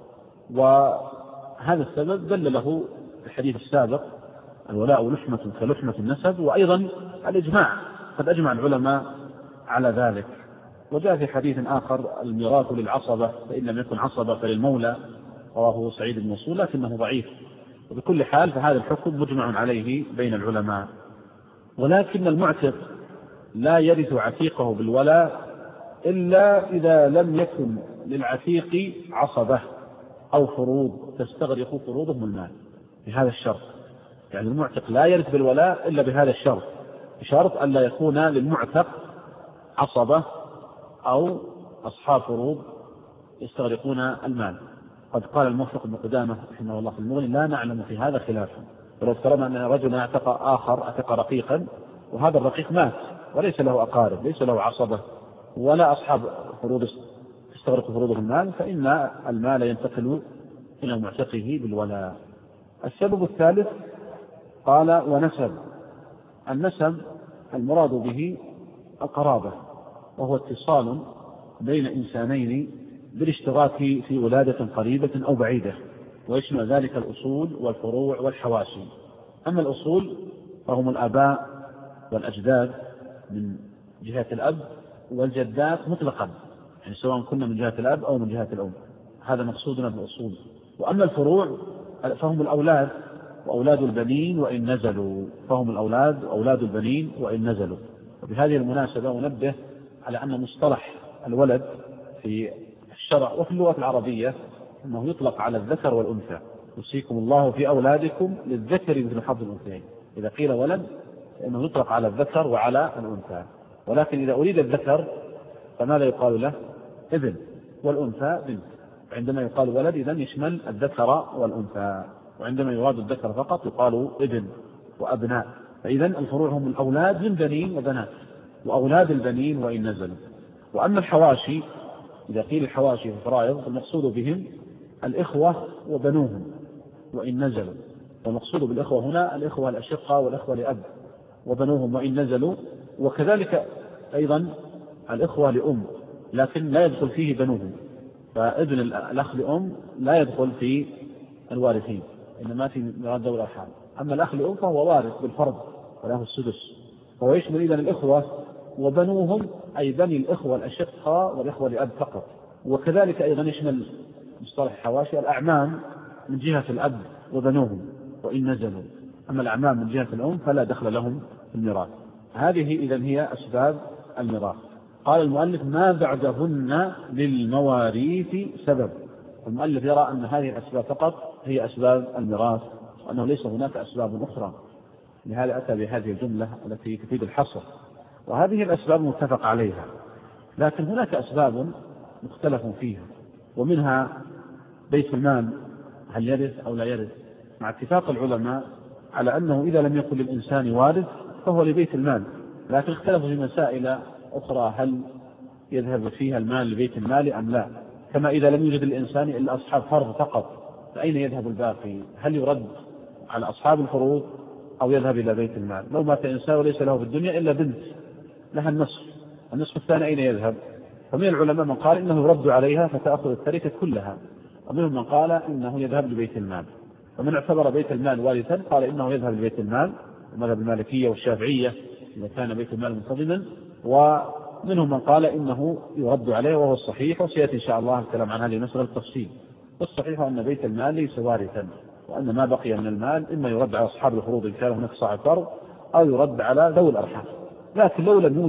وهذا السبب دل له الحديث السابق الولاء لحمة كلحمة النسب، وأيضا الإجماع قد أجمع العلماء على ذلك. وجاء في حديث آخر الميراث للعصبة فإن لم يكن عصبة فللمولى، رواه سعيد بن منصور لكنه ضعيف. وبكل حال فهذا الحكم مجمع عليه بين العلماء. ولكن المعتق لا يرث عتيقه بالولاء إلا إذا لم يكن للعتيق عصبة أو فروض تستغرق فروضهم المال، بهذا الشرط. يعني المعتق لا يرث بالولاء إلا بهذا الشرط، بشرط أن لا يكون للمعتق عصبة أو أصحاب فروض يستغرقون المال. قد قال الموفق بن قدامة رحمه الله في المغني لا نعلم في هذا خلافا. ولو افترضنا أن رجلا اعتق رقيقا وهذا الرقيق مات وليس له أقارب ليس له عصبة ولا أصحاب فروض تستغرق فروضهم المال، فإن المال ينتقل إلى معتقه بالولاء. السبب الثالث قال ونسب. النسب المراد به القرابة، وهو اتصال بين إنسانين بالاشتراك في ولادة قريبة أو بعيدة، ويشمل ذلك الأصول والفروع والحواشي. أما الأصول فهم الآباء والأجداد من جهة الأب والجدات مطلقا، يعني سواء كنا من جهة الأب أو من جهة الأم، هذا مقصودنا بالأصول. وأما الفروع فهم الأولاد وأولاد البنين وإن نزلوا، فهم الأولاد وأولاد البنين وإن نزلوا. وبهذه المناسبة ننبه على أن مصطلح الولد في الشرع وفي اللغة العربية أنه يطلق على الذكر والأنثى. يوصيكم الله في أولادكم للذكر مثل حظ الأنثيين. إذا قيل ولد فإنه يطلق على الذكر وعلى الأنثى، ولكن إذا أريد الذكر فماذا يقال له؟ ابن، والأنثى بنت. عندما يقال ولد إذن يشمل الذكر والأنثى، وعندما يراد الذكر فقط يقال ابن وأبناء. فإذن الفروع هم الأولاد من بنين وبنات، وأولاد البنين وإن نزلوا. وأما الحواشي، إذا قيل الحواشي في الفرائض فالمقصود بهم الإخوة وبنوهم وإن نزلوا، والمقصود بالإخوة هنا الإخوة الأشقة والإخوة لأب وبنوهم وإن نزلوا، وكذلك أيضا الإخوة لأم لكن لا يدخل فيه بنوهم، فابن الأخ لأم لا يدخل في الوارثين، إنما في ميراث ذوي الأرحام. أما الأخ لأم فهو وارث بالفرض وله السدس، فهو يشمل إذن الإخوة وبنوهم أي بني الإخوة الأشقة والإخوة لأب فقط. وكذلك أيضا يشمل مصطلح الحواشي الأعمام من جهة الأب وبنوهم وإن نزلوا، أما الأعمام من جهة الأم فلا دخل لهم في الميراث. هذه إذن هي أسباب الميراث. قال المؤلف ما بعدهن للمواريث سبب. المؤلف يرى أن هذه الأسباب فقط هي أسباب الميراث، وأنه ليس هناك أسباب أخرى، لهذا أتى بهذه الجملة التي تفيد الحصر. وهذه الأسباب متفق عليها، لكن هناك أسباب مختلف فيها، ومنها بيت المال هل يرث أو لا يرث، مع اتفاق العلماء على أنه إذا لم يكن للإنسان وارث فهو لبيت المال، لكن اختلفوا في مسائل أخرى هل يذهب فيها المال لبيت المال أم لا. كما إذا لم يوجد الإنسان إلا أصحاب فرض فقط فأين يذهب الباقي؟ هل يرد على أصحاب الفروض أو يذهب إلى بيت المال؟ لو مات إنسان وليس له في الدنيا إلا بنت لها النصف الثاني أين يذهب؟ فمن العلماء من قال إنه يرد عليها فتأخذ التركة كلها، ومنهم من قال إنه يذهب لبيت المال. ومن اعتبر بيت المال وارثا قال إنه يذهب لبيت المال، ومذهب المالكية والشافعية إذا كان بيت المال منتظما. ومنهم من قال إنه يرد عليه وهو الصحيح، وسيأتي إن شاء الله الكلام عن هذه المسألة بالتفصيل. والصحيح أن بيت المال ليس وارثا، وأن ما بقي من المال إما يرد على أصحاب الفروض إن كان هناك صاحب فرض، أو يرد على ذوي الأرحام. لكن لو لم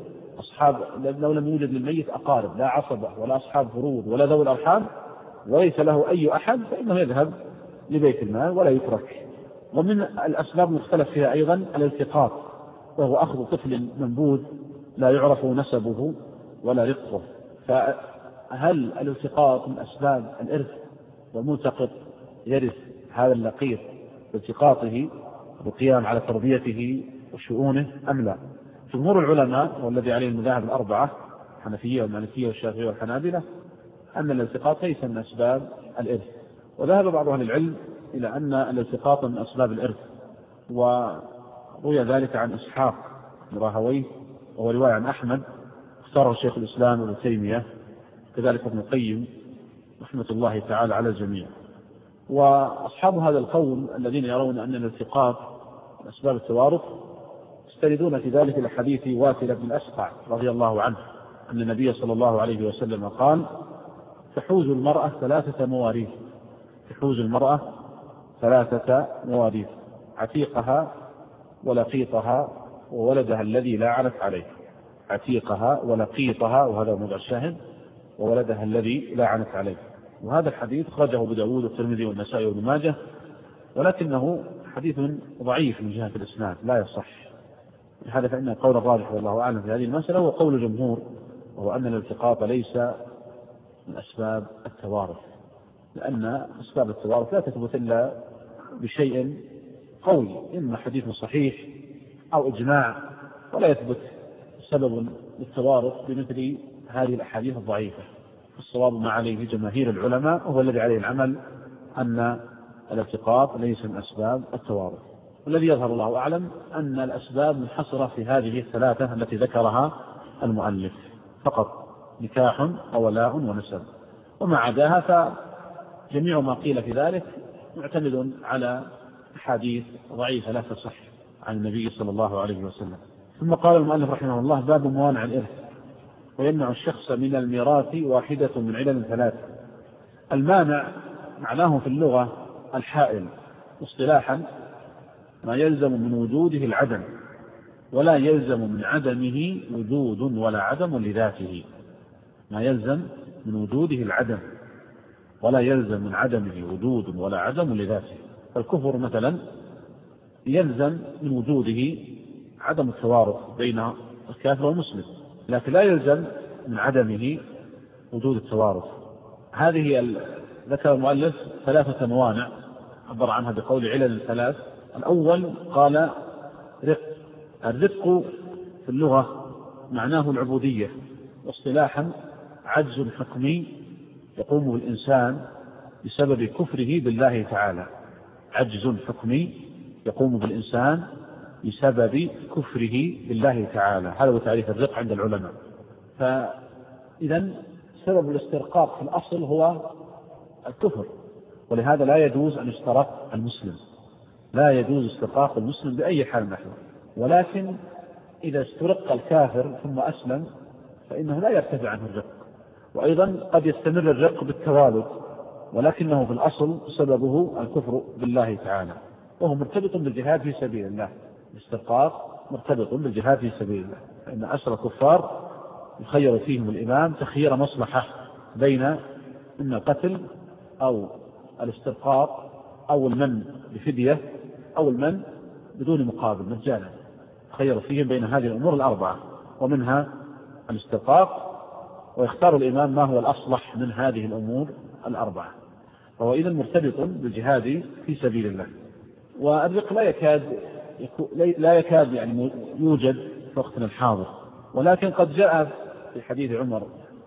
يوجد للميت أقارب لا عصبة ولا أصحاب فروض ولا ذوي الأرحام وليس له أي أحد فإنه يذهب لبيت المال ولا يترك. ومن الأسباب المختلف فيها أيضا الالتقاط، وهو أخذ طفل منبوذ لا يعرف نسبه ولا رقه. فهل الالتقاط من أسباب الإرث والملتقط يرث هذا اللقيط بالتقاطه والقيام على تربيته وشؤونه أم لا؟ جمهور العلماء والذي عليه المذاهب الأربعة الحنفية والمالكية والشافعية والحنابلة أن الالتقاط ليس من أسباب الإرث، وذهب بعض أهل العلم إلى أن الالتقاط من أسباب الإرث، وروي ذلك عن إسحاق بن راهويه وهو رواية عن أحمد اختاره شيخ الإسلام ابن تيمية كذلك ابن القيم رحمة الله تعالى على الجميع. وأصحاب هذا القول الذين يرون أن الالتقاط من أسباب التوارث يستندون في ذلك لحديث واثلة بن الأسقع رضي الله عنه أن النبي صلى الله عليه وسلم قال: تحوز المرأة ثلاثة مواريث، تحوز المرأة ثلاثة مواريث: عتيقها ولقيطها وولدها الذي لا عنت عليه. عتيقها ولقيطها، وهذا موضع الشاهد، وولدها الذي لا عنت عليه. وهذا الحديث خرجه أبو داود والترمذي والنسائي وابن ماجه، ولكنه حديث ضعيف من جهة الإسناد لا يصح. لهذا فإن القول الراجح والله أعلم في هذه المسألة هو قول الجمهور، وهو أن الالتقاط ليس من أسباب التوارث، لأن أسباب التوارث لا تثبت إلا بشيء قوي، إما حديث صحيح أو إجماع، ولا يثبت سبب للتوارث بمثل هذه الأحاديث الضعيفة. الصواب ما عليه جماهير العلماء وهو الذي عليه العمل أن الالتقاط ليس من أسباب التوارث. والذي يظهر الله أعلم أن الأسباب منحصرة في هذه الثلاثة التي ذكرها المؤلف فقط: نكاح وولاء ونسب. وما عداها فجميع ما قيل في ذلك معتمد على أحاديث ضعيفة لا تصح عن النبي صلى الله عليه وسلم. ثم قال المؤلف رحمه الله: باب موانع الإرث ويمنع الشخص من الميراث واحدة من علل ثلاث. المانع معناه في اللغة الحائل، اصطلاحا ما يلزم من وجوده العدم ولا يلزم من عدمه وجود ولا عدم لذاته. ما يلزم من وجوده العدم ولا يلزم من عدمه وجود ولا عدم لذاته. فالكفر مثلا يلزم من وجوده عدم التوارث بين الكافر والمسلم، لكن لا يلزم من عدمه وجود التوارث. ذكر المؤلف 3 موانع عبر عنها بقول علل 3. الأول قال رق. الرق في اللغة معناه العبودية، واصطلاحا عجز حكمي يقوم بالإنسان بسبب كفره بالله تعالى. عجز حكمي يقوم بالإنسان بسبب كفره بالله تعالى، هذا هو تعريف الرق عند العلماء. فإذا سبب الاسترقاق في الأصل هو الكفر، ولهذا لا يجوز أن يسترق المسلم، لا يجوز استرقاق المسلم بأي حال نحوه. ولكن إذا استرق الكافر ثم أسلم فإنه لا يرتفع عنه الرق. وأيضا قد يستمر الرق بالتوالد، ولكنه في الأصل سببه الكفر بالله تعالى، وهو مرتبط بالجهاد في سبيل الله. الاسترقاق مرتبط بالجهاد في سبيل الله، فإن أسر الكفار يخير فيهم الإمام تخيير مصلحة بين إما القتل أو الاسترقاق أو المن بفدية أو المن بدون مقابل مجانا. يخير فيهم بين هذه الأمور الأربعة ومنها الاسترقاق، ويختار الإمام ما هو الأصلح من هذه الأمور الأربعة، وهو إذن مرتبط بالجهاد في سبيل الله. والرق لا يكاد يعني يوجد في وقتنا الحاضر، ولكن قد جاء في حديث عمر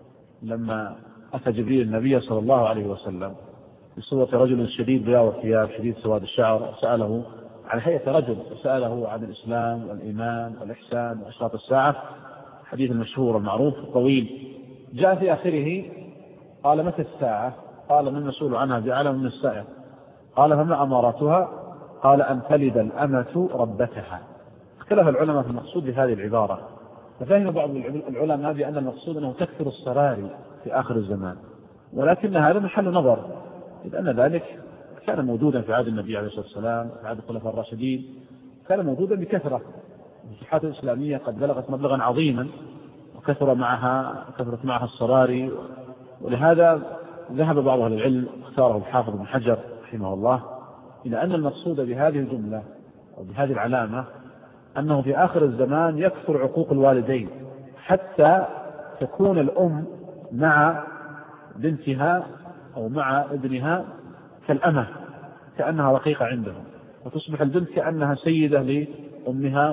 لما أتى جبريل النبي صلى الله عليه وسلم بصورة رجل شديد بياض الثياب شديد سواد الشعر، سأله عن هيئة رجل، سأله عن الإسلام والإيمان والإحسان وأشراط الساعة، حديث المشهور المعروف الطويل. جاء في آخره قال متى الساعة؟ قال من المسؤول عنها بأعلم من السائل؟ قال فما أماراتها؟ قال أن تلد الأمة ربتها. اختلف العلماء في المقصود بهذه العبارة، ففهم بعض العلماء بأن المقصود أنه تكثر السراري في آخر الزمان، ولكن هذا محل نظر، إذ أن ذلك كان موجودا في عهد النبي عليه الصلاة والسلام، في عهد الخلفاء الراشدين، كان موجودا بكثرة. الفتوحات الإسلامية قد بلغت مبلغا عظيما وكثرت معها السراري، ولهذا ذهب بعض أهل العلم اختاره الحافظ بن حجر رحمه الله إلى أن المقصود بهذه الجملة أو بهذه العلامة أنه في آخر الزمان يكثر عقوق الوالدين، حتى تكون الأم مع بنتها أو مع ابنها كالأمة، كأنها رقيقة عندهم، وتصبح البنت كأنها سيدة لأمها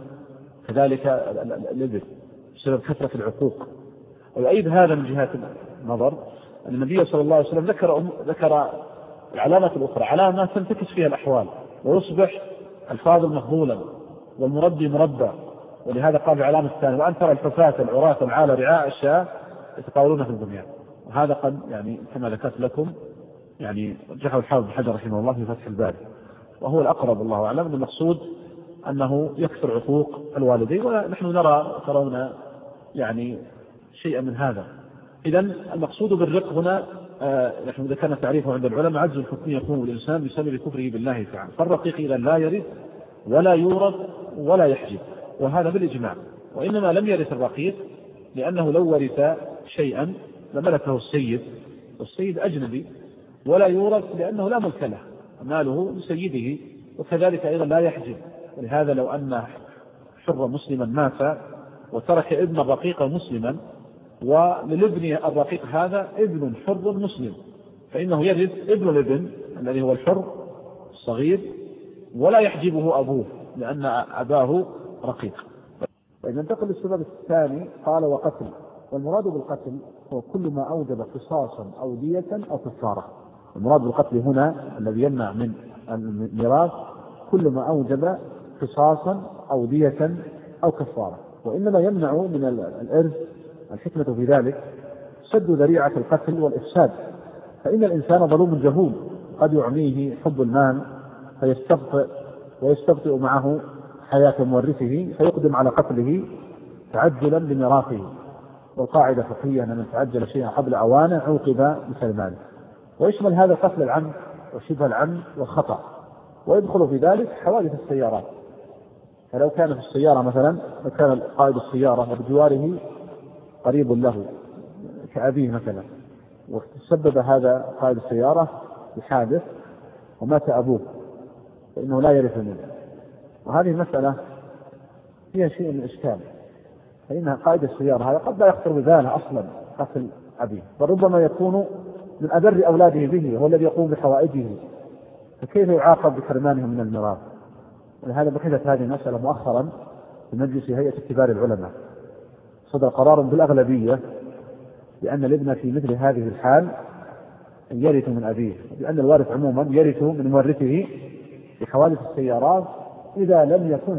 ولكذلك الابن بسبب كثرة العقوق. ويؤيد هذا من جهة النظر أن النبي صلى الله عليه وسلم ذكر العلامة الأخرى، علامة تنتكس فيها الأحوال ويصبح الفاضل مفضولا والمربي مربى، ولهذا قال العلامة الثانية وأن ترى الحفاة العراة العالى رعاء الشاة يتطاولون في البنيان. وهذا قد يعني كما ذكرت لكم يعني رجحه الحافظ بن حجر رحمه الله في فتح الباري، وهو الأقرب الله أعلم. أن المقصود أنه يكثر عقوق الوالدين، ونحن ترون يعني شيئا من هذا. إذن المقصود بالرق هنا نحن ذكرنا تعريفه عند العلماء عجز الحكم يقوم الإنسان بسبب كفره بالله تعالى. فالرقيق إذا لا يرث ولا يورث ولا يحجب، وهذا بالإجماع. وإنما لم يرث الرقيق لأنه لو ورث شيئا لملكه السيد، والسيد أجنبي، ولا يورث لأنه لا ملك له، ماله لسيده، وكذلك أيضا لا يحجب. ولهذا لو أن حر مسلما مات وترك ابن الرقيق مسلما، وللابن الرقيق هذا ابن حر مسلم، فإنه يرث ابن الابن الذي هو الحر الصغير، ولا يحجبه أبوه لأن أباه رقيق. وإذا انتقل للسبب الثاني قال وقتل. والمراد بالقتل هو كل ما أوجب قصاصا أو دية أو كفارة. المراد بالقتل هنا الذي يمنع من الميراث كل ما أوجب قصاصا أو دية أو كفارة. وإنما يمنع من الإرث الحكمة في ذلك سد ذريعة القتل والإفساد، فإن الإنسان ظلوم جهول قد يعميه حب المال ويستبطئ معه حياة مورثه فيقدم على قتله تعجلا لميراثه. والقاعدة فقهية أن من تعجل شيئا قبل أوانه عوقب بسلمانه. ويشمل هذا قتل العمد وشبه العمد والخطأ، ويدخل في ذلك حوادث السيارات. فلو كان في السيارة مثلا كان قائد السيارة وبجواره قريب له كأبيه مثلا، وتسبب هذا قائد السيارة بحادث ومات أبوه، فإنه لا يرث منه. وهذه المسألة فيها شيء من الإشكال، فإن قائد السيارة هذا قد لا يخطر بباله أصلا قتل أبيه، فربما يكون من أبر أولاده به، هو الذي يقوم بحوائجه، فكيف يعاقب بحرمانهم من الميراث؟ ولهذا بحثت هذه المسألة مؤخرا في مجلس هيئة كبار العلماء، صدر قرار بالأغلبية بأن الابن في مثل هذه الحال يرث من أبيه، لأن الوارث عموما يرث من مورثه في حوادث السيارات إذا لم يكن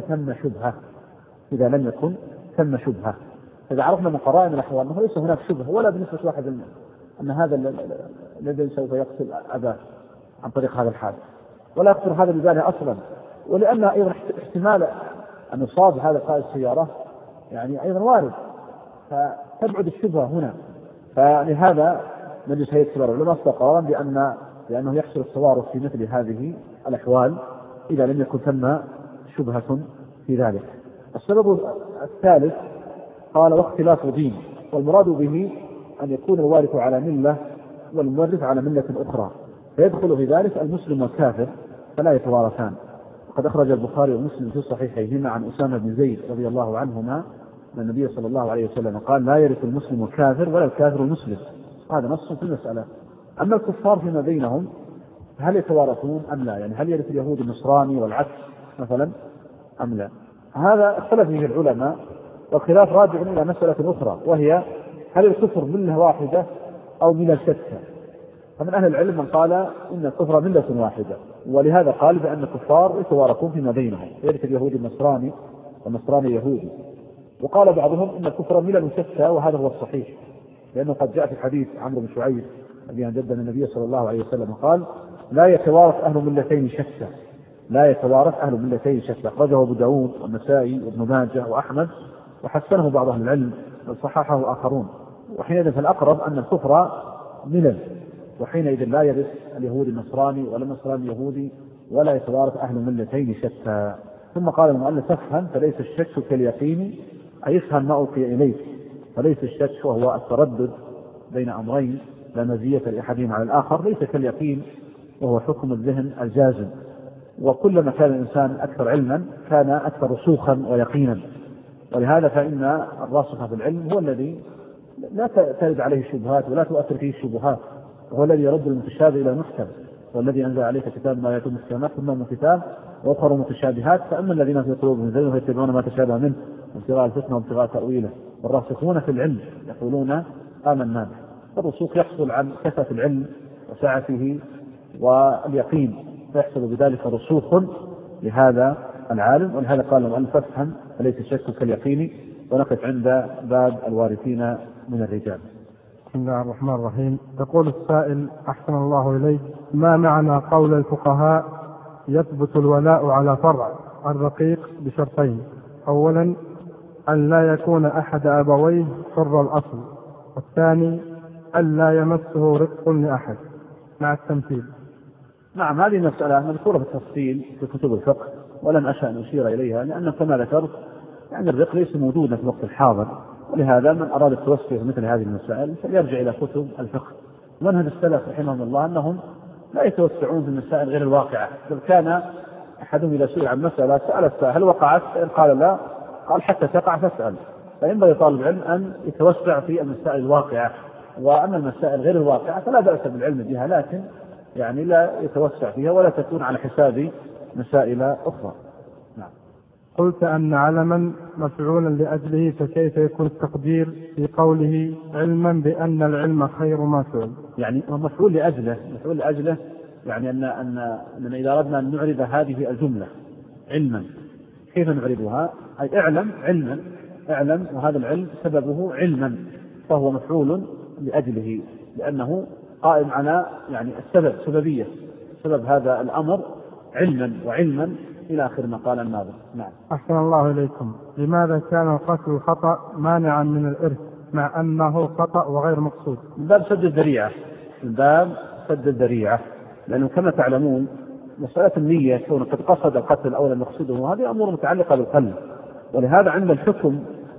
ثم شبهة. إذا عرفنا من قرائن الأحوال أنه ليس هناك شبهة ولا بنسبة 1% أن هذا الذي سوف يقتل أباه عن طريق هذا الحال، ولا يقتل هذا بباله أصلا، ولأن أيضا احتمال أن يصاب هذا قائد السيارة يعني أيضا وارد، فتبعد الشبهة هنا. فلهذا مجلس هيئة كبار العلماء أصدر قرارا بأنه يحصل التوارث في مثل هذه الأحوال إذا لم يكن ثم شبهة في ذلك. السبب الثالث قال واختلاف دين، والمراد به أن يكون الوارث على ملة والمورث على ملة أخرى، فيدخل في ذلك المسلم والكافر فلا يتوارثان. وقد أخرج البخاري ومسلم في صحيحيهما عن أسامة بن زيد رضي الله عنهما أن النبي صلى الله عليه وسلم قال لا يرث المسلم الكافر ولا الكافر المسلم. هذا نص في المسألة. أما الكفار فيما بينهم هل يتوارثون أم لا؟ يعني هل يرث اليهود النصراني والعكس مثلا أم لا؟ هذا اختلف فيه العلماء، والخلاف راجع إلى مسألة أخرى، وهي هل الكفر ملة واحدة أو ملة شتى؟ فمن أهل العلم من قال إن الكفر ملة واحدة، ولهذا قال بأن الكفار يتوارثون فيما بينهم، يرث اليهودي النصراني والنصراني يهودي. وقال بعضهم إن الكفر ملل شتى، وهذا هو الصحيح، لأنه قد جاء في حديث عمرو بن شعيب الذي عن جد النبي صلى الله عليه وسلم قال لا يتوارث أهل ملتين شتى، لا يتوارث أهل ملتين شتى، أخرجه أبو داود والنسائي وابن ماجه وأحمد، وحسنه بعض أهل العلم وصححه آخرون. وحينئذ فالأقرب أن الكفر ملل، وحينئذ لا يرث اليهودي النصراني ولا النصراني يهودي، ولا يتوارث أهل ملتين شتى. ثم قال المؤلف افهم فليس الشك كاليقين، أي افهم ما ألقي إليك، فليس الشك وهو التردد بين أمرين لا مزية لأحدهما على الآخر، ليس كاليقين وهو حكم الذهن الجازم. وكلما كان الإنسان أكثر علما كان أكثر رسوخا ويقينا، ولهذا فإن الراسخ في العلم هو الذي لا ترد عليه الشبهات ولا تؤثر فيه الشبهات، وهو الذي يرد المتشابه إلى المحكم، والذي أنزل عليك كتاب ما يتم السماء ثم من كتاب وأخر متشابهات، فأما الذين في قلوبهم زيغ فيتبعون ما تشابه منه ابتغاء الفتنة وابتغاء تأويله، والراسخون في العلم يقولون آمنا به. الرسوخ يحصل عن كثرة العلم وسعته واليقين، فيحصل بذلك رسوخ لهذا العالم. ولهذا قال المؤلف افهم فليس الشك كاليقين. ونقف عند باب الوارثين من الرجال. بسم الله الرحمن الرحيم. يقول السائل أحسن الله إليك، ما معنى قول الفقهاء يثبت الولاء على فرع الرقيق بشرطين؟ أولا أن لا يكون أحد أبويه حر الأصل، والثاني أن لا يمسه رق لأحد مع التمثيل. نعم، هذه مسألة مذكورة بالتفصيل في كتب الفقه، ولم أشأ أن أشير إليها، لأن كما ذكرت يعني الرق ليس موجودا في الوقت الحاضر، ولهذا من أراد التوسع في مثل هذه المسائل فليرجع إلى كتب الفقه. ومنهج السلف رحمهم الله أنهم لا يتوسعون في المسائل غير الواقعة، بل كان أحدهم إذا سئل عن مسألة سأل السائل هل وقعت؟ فإن قال لا قال حتى تقع فاسأل. فينبغي طالب العلم أن يتوسع في المسائل الواقعة، وأما المسائل غير الواقعة فلا بأس بالعلم بها، لكن يعني لا يتوسع فيها ولا تكون على حساب مسائل أخرى. نعم. قلت أن علما مفعولا لأجله، فكيف يكون التقدير في قوله علما بأن العلم خير ما فعل؟ يعني مفعول لأجله يعني أننا إذا أردنا أن نعرض هذه الجملة علما كيف نعرضها؟ أي اعلم علما، اعلم وهذا العلم سببه علما، فهو مفعول لأجله لأنه قائم على يعني السبب، سببية سبب هذا الأمر علما وعلما إلى آخر ما قال الناظم. نعم. أحسن الله إليكم. لماذا كان القتل خطأ مانعا من الإرث مع أنه خطأ وغير مقصود؟ من باب سد الذريعة، من باب سد الذريعة، لأنه كما تعلمون مسألة النية كون قد قصد القتل أو لم يقصده هذه أمور متعلقة بالقلب، ولهذا عند الحكم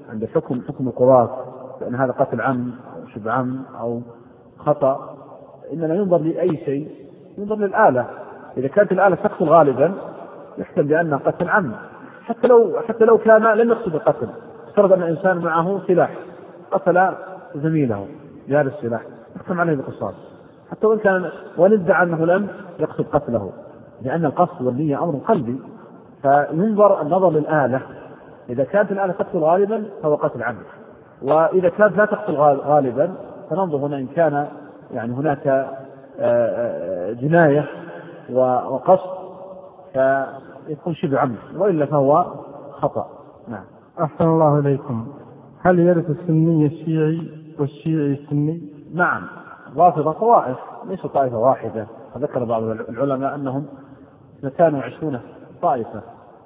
حكم القضاة لأن هذا قتل عم أو شبه عم أو خطأ، إننا ينظر لأي شيء، ينظر للآلة. إذا كانت الآلة تقتل غالبا يحتمل بأنها قتل عم، حتى لو كان لم يقصد القتل. افترض أن الإنسان معه سلاح قتل زميله بهذا السلاح يحكم عليه بالقصاص، حتى وإن كان وندعى أنه لم يقصد قتله، لأن القصد والنية أمر قلبي، فينظر النظر للآلة، إذا كانت الآلة تقتل غالبا فهو قتل عمد، وإذا كانت لا تقتل غالبا فننظر هنا إن كان يعني هناك جناية وقصد فيكون شبه عمد، وإلا فهو خطأ. نعم. أحسن الله إليكم. هل يرث السني الشيعي والشيعي السني؟ نعم، رافضة طوائف ليس طائفة واحدة، ذكر بعض العلماء أنهم 22 طائفة،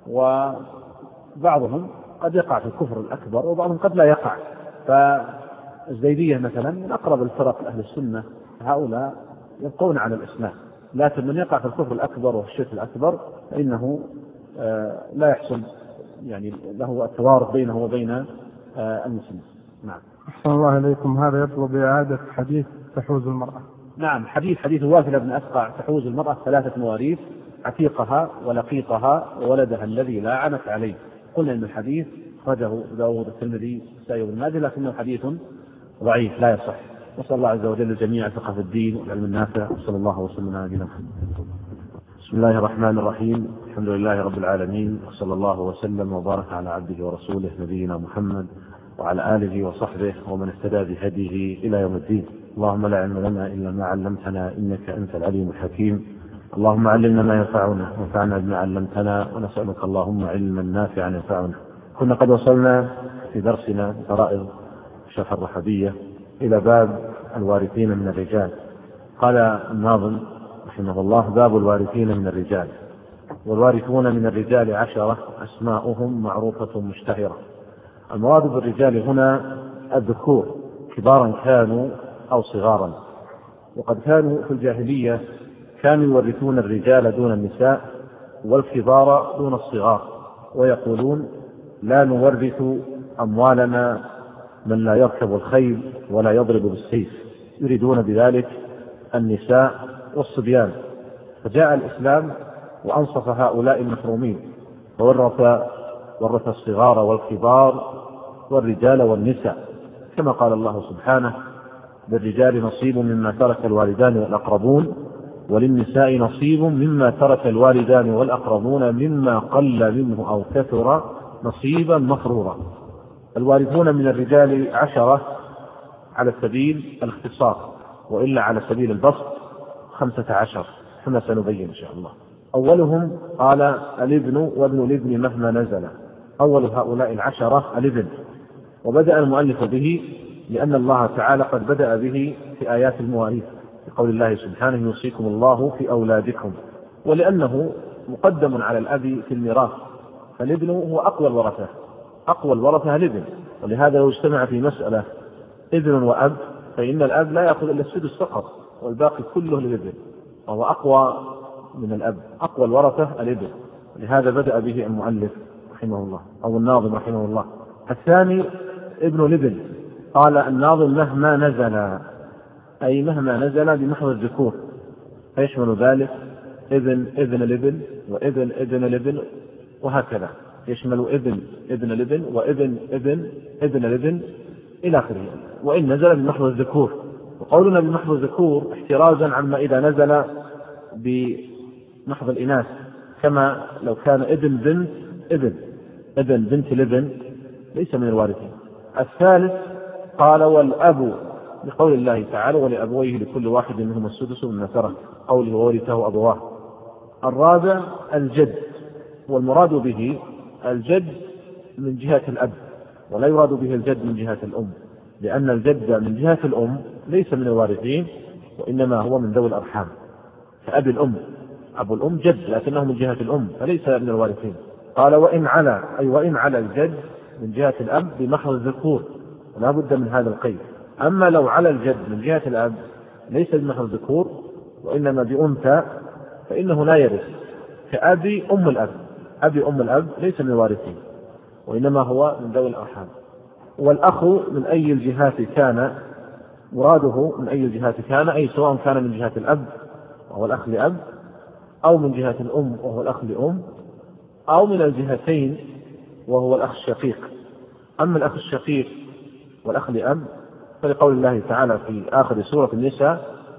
وبعضهم قد يقع في الكفر الأكبر وبعضهم قد لا يقع. فالزيدية مثلا من أقرب الفرق أهل السنة، هؤلاء يبقون على الإسلام، لكن من يقع في الكفر الأكبر والشرك الأكبر فإنه لا يحصل يعني له التوارث بينه وبين المسلمين. نعم. أحسن الله إليكم. هذا يطلب إعادة حديث تحوز المرأة. نعم، حديث واثلة بن أسقع تحوز المرأة 3 مواريث: عتيقها ولقيطها وولدها الذي لا عنت عليه. قلنا إن الحديث أخرجه داود الترمذي والنسائي وابن ماجه، لكنه حديث ضعيف لا يصح. نسأل الله عز وجل الجميع الفقه في الدين والعلم النافع، وصلى الله وسلم على نبينا محمد. بسم الله الرحمن الرحيم. الحمد لله رب العالمين، وصلى الله وسلم وبارك على عبده ورسوله نبينا محمد وعلى آله وصحبه ومن اهتدى بهديه إلى يوم الدين. اللهم لا علم لنا إلا ما علمتنا إنك أنت العليم الحكيم. اللهم علمنا ما ينفعنا وانفعنا بما علمتنا، ونسألك اللهم علما نافعا ينفعنا. كنا قد وصلنا في درسنا فرائض شرح الرحبية إلى باب الوارثين من الرجال. قال الناظم رحمه الله: باب الوارثين من الرجال. والوارثون من الرجال 10 أسماؤهم معروفة مشتهرة. المراد بالرجال هنا الذكور، كبارا كانوا أو صغارا. وقد كانوا في الجاهلية كانوا يورثون الرجال دون النساء والكبار دون الصغار، ويقولون: لا نورث أموالنا من لا يركب الخيل ولا يضرب بالسيف، يريدون بذلك النساء والصبيان. فجاء الإسلام وأنصف هؤلاء المحرومين، وورث الصغار والكبار والرجال والنساء، كما قال الله سبحانه: للرجال نصيب مما ترك الوالدان والأقربون وللنساء نصيب مما ترك الوالدان والأقربون مما قل منه أو كثر نصيبا مفروضا. الوارثون من الرجال 10 على سبيل الاختصار، وإلا على سبيل البسط 15 كما سنبين إن شاء الله. أولهم قال: الابن وابن الابن مهما نزل. أول هؤلاء 10 الابن، وبدأ المؤلف به لأن الله تعالى قد بدأ به في آيات المواريث بقول الله سبحانه: يوصيكم الله في أولادكم، ولأنه مقدم على الأب في الميراث، فالابن هو أقوى الورثة الابن. ولهذا لو اجتمع في مسألة ابن وأب فإن الأب لا يأخذ إلا السدس فقط، والباقي كله للابن، وهو أقوى من الأب، أقوى الورثة الابن. لهذا بدأ به المؤلف رحمه الله أو الناظم رحمه الله. الثاني ابن الابن، قال الناظم: مهما نزل، أي مهما نزل بمحض الذكور، فيشمل ذلك ابن الابن وابن الابن، وهكذا يشمل ابن الابن وابن الابن إلى آخره، وإن نزل بمحض الذكور. وقولنا بمحض الذكور احترازا عما إذا نزل بمحض الإناث، كما لو كان ابن بنت الابن ليس من الوارثين. الثالث قال: والأب، بقول الله تعالى: ولأبويه لكل واحد منهم السدس مما ترك، قوله: وورثه أبواه. الرابع الجد، والمراد به الجد من جهة الأب، ولا يراد به الجد من جهة الأم، لأن الجد من جهة الأم ليس من الوارثين، وإنما هو من ذوي الأرحام، فأبي الأم، أبو الأم جد لكنه من جهة الأم فليس من الوارثين. قال: وإن على الجد من جهة الأب بمحض الذكور، لا بد من هذا القيد. أما لو على الجد من جهة الأب ليس بمحض الذكور وإنما بأنثى فإنه لا يرث، كأبي أم الأب ليس من الوارثين، وإنما هو من ذوي الأرحام. والأخ من أي الجهات كان، مراده من أي الجهات كان، أي سواء كان من جهة الأب وهو الأخ لأب، أو من جهة الأم وهو الأخ لأم، أو من الجهتين وهو الأخ الشقيق. أما الأخ الشقيق والأخ لأب فلقول الله تعالى في آخر سورة النساء: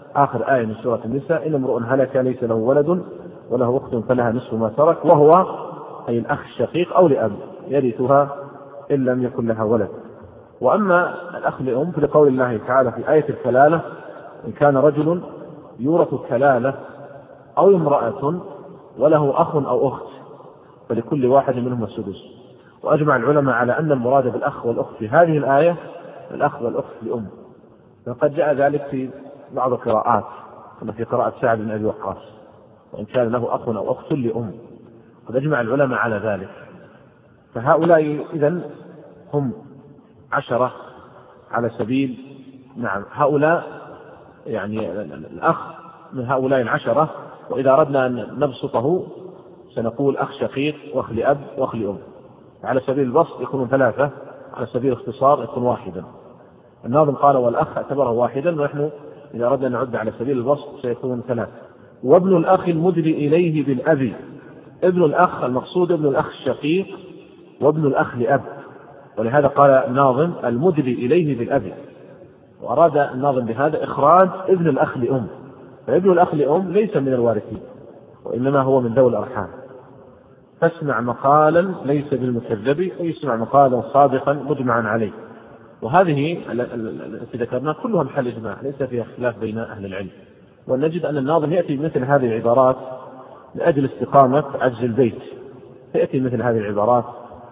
آخر آية من سورة النساء: إن امرؤ هلك ليس له ولد وله أخت فلها نصف ما ترك وهو أي الأخ الشقيق أو لأب يرثها إن لم يكن لها ولد. وأما الأخ لأم فلقول الله تعالى في آية الكلالة: إن كان رجل يورث كلالة أو امرأة وله أخ أو أخت فلكل واحد منهم السدس. وأجمع العلماء على أن المراد بالأخ والأخت في هذه الآية الأخ والأخت لأم، وقد جاء ذلك في بعض القراءات كما في قراءة سعد بن أبي وقاص: وإن كان له أخ أو أخت لأم. قد أجمع العلماء على ذلك. فهؤلاء إذن هم 10 على سبيل هؤلاء يعني الأخ من هؤلاء 10. وإذا أردنا أن نبسطه سنقول أخ شقيق وأخ لأب وأخ لأم. على سبيل البسط يكون 3، على سبيل الاختصار يكون 1. الناظم قال: والأخ اعتبره 1، ونحن إذا أردنا أن نعد على سبيل البسط سيكون 3. وابن الأخ المدلي إليه بالأب. ابن الأخ المقصود ابن الأخ الشقيق وابن الأخ لأب، ولهذا قال الناظم: المدلي إليه بالأب. وأراد الناظم بهذا إخراج ابن الأخ لأم، فابن الأخ لأم ليس من الوارثين وإنما هو من ذوي الأرحام. فاسمع مقالا ليس بالمكذب، ويسمع مقالا صادقا مجمعا عليه. وهذه التي ذكرنا كلها محل إجماع ليس فيها خلاف بين أهل العلم. ونجد أن الناظم يأتي بمثل هذه العبارات لأجل استقامة عجز البيت، فيأتي مثل هذه العبارات: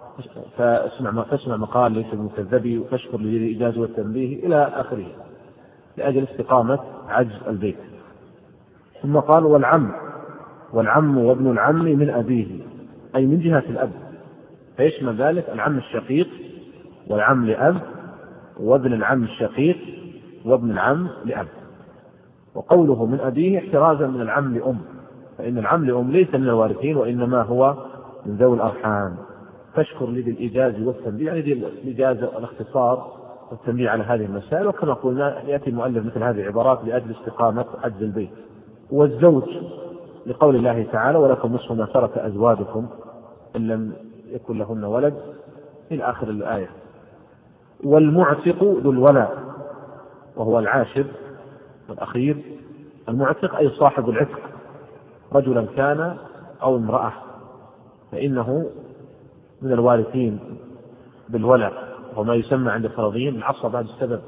فاسمع مقال ليس بالمكذب، فاشكر للإيجاز والتنبيه إلى آخره، لأجل استقامة عجز البيت. ثم قال: والعم وابن العم من أبيه، أي من جهة الأب، فيشمل ذلك العم الشقيق والعم لأب وابن العم الشقيق وابن العم لأب. وقوله من أبيه احترازا من العم لأم، فإن العم لأم ليس من الوارثين وإنما هو من ذوي الأرحام. فاشكر لذي الإيجاز والتنبيه، يعني ذي الإيجاز والاختصار والتنبيه على هذه المسائل. وكما قلنا يأتي المؤلف مثل هذه العبارات لأجل استقامة عجز البيت. والزوج لقول الله تعالى: ولكم نصف ما ترك أزواجكم إن لم يكن لهن ولد إلى آخر الآية. والمعتق ذو الولاء، وهو العاشر والأخير. المعتق أي صاحب العتق، رجلا كان أو امرأة، فإنه من الوارثين بالولاء، وما يسمى عند الفرضيين العصبة بعد السبب.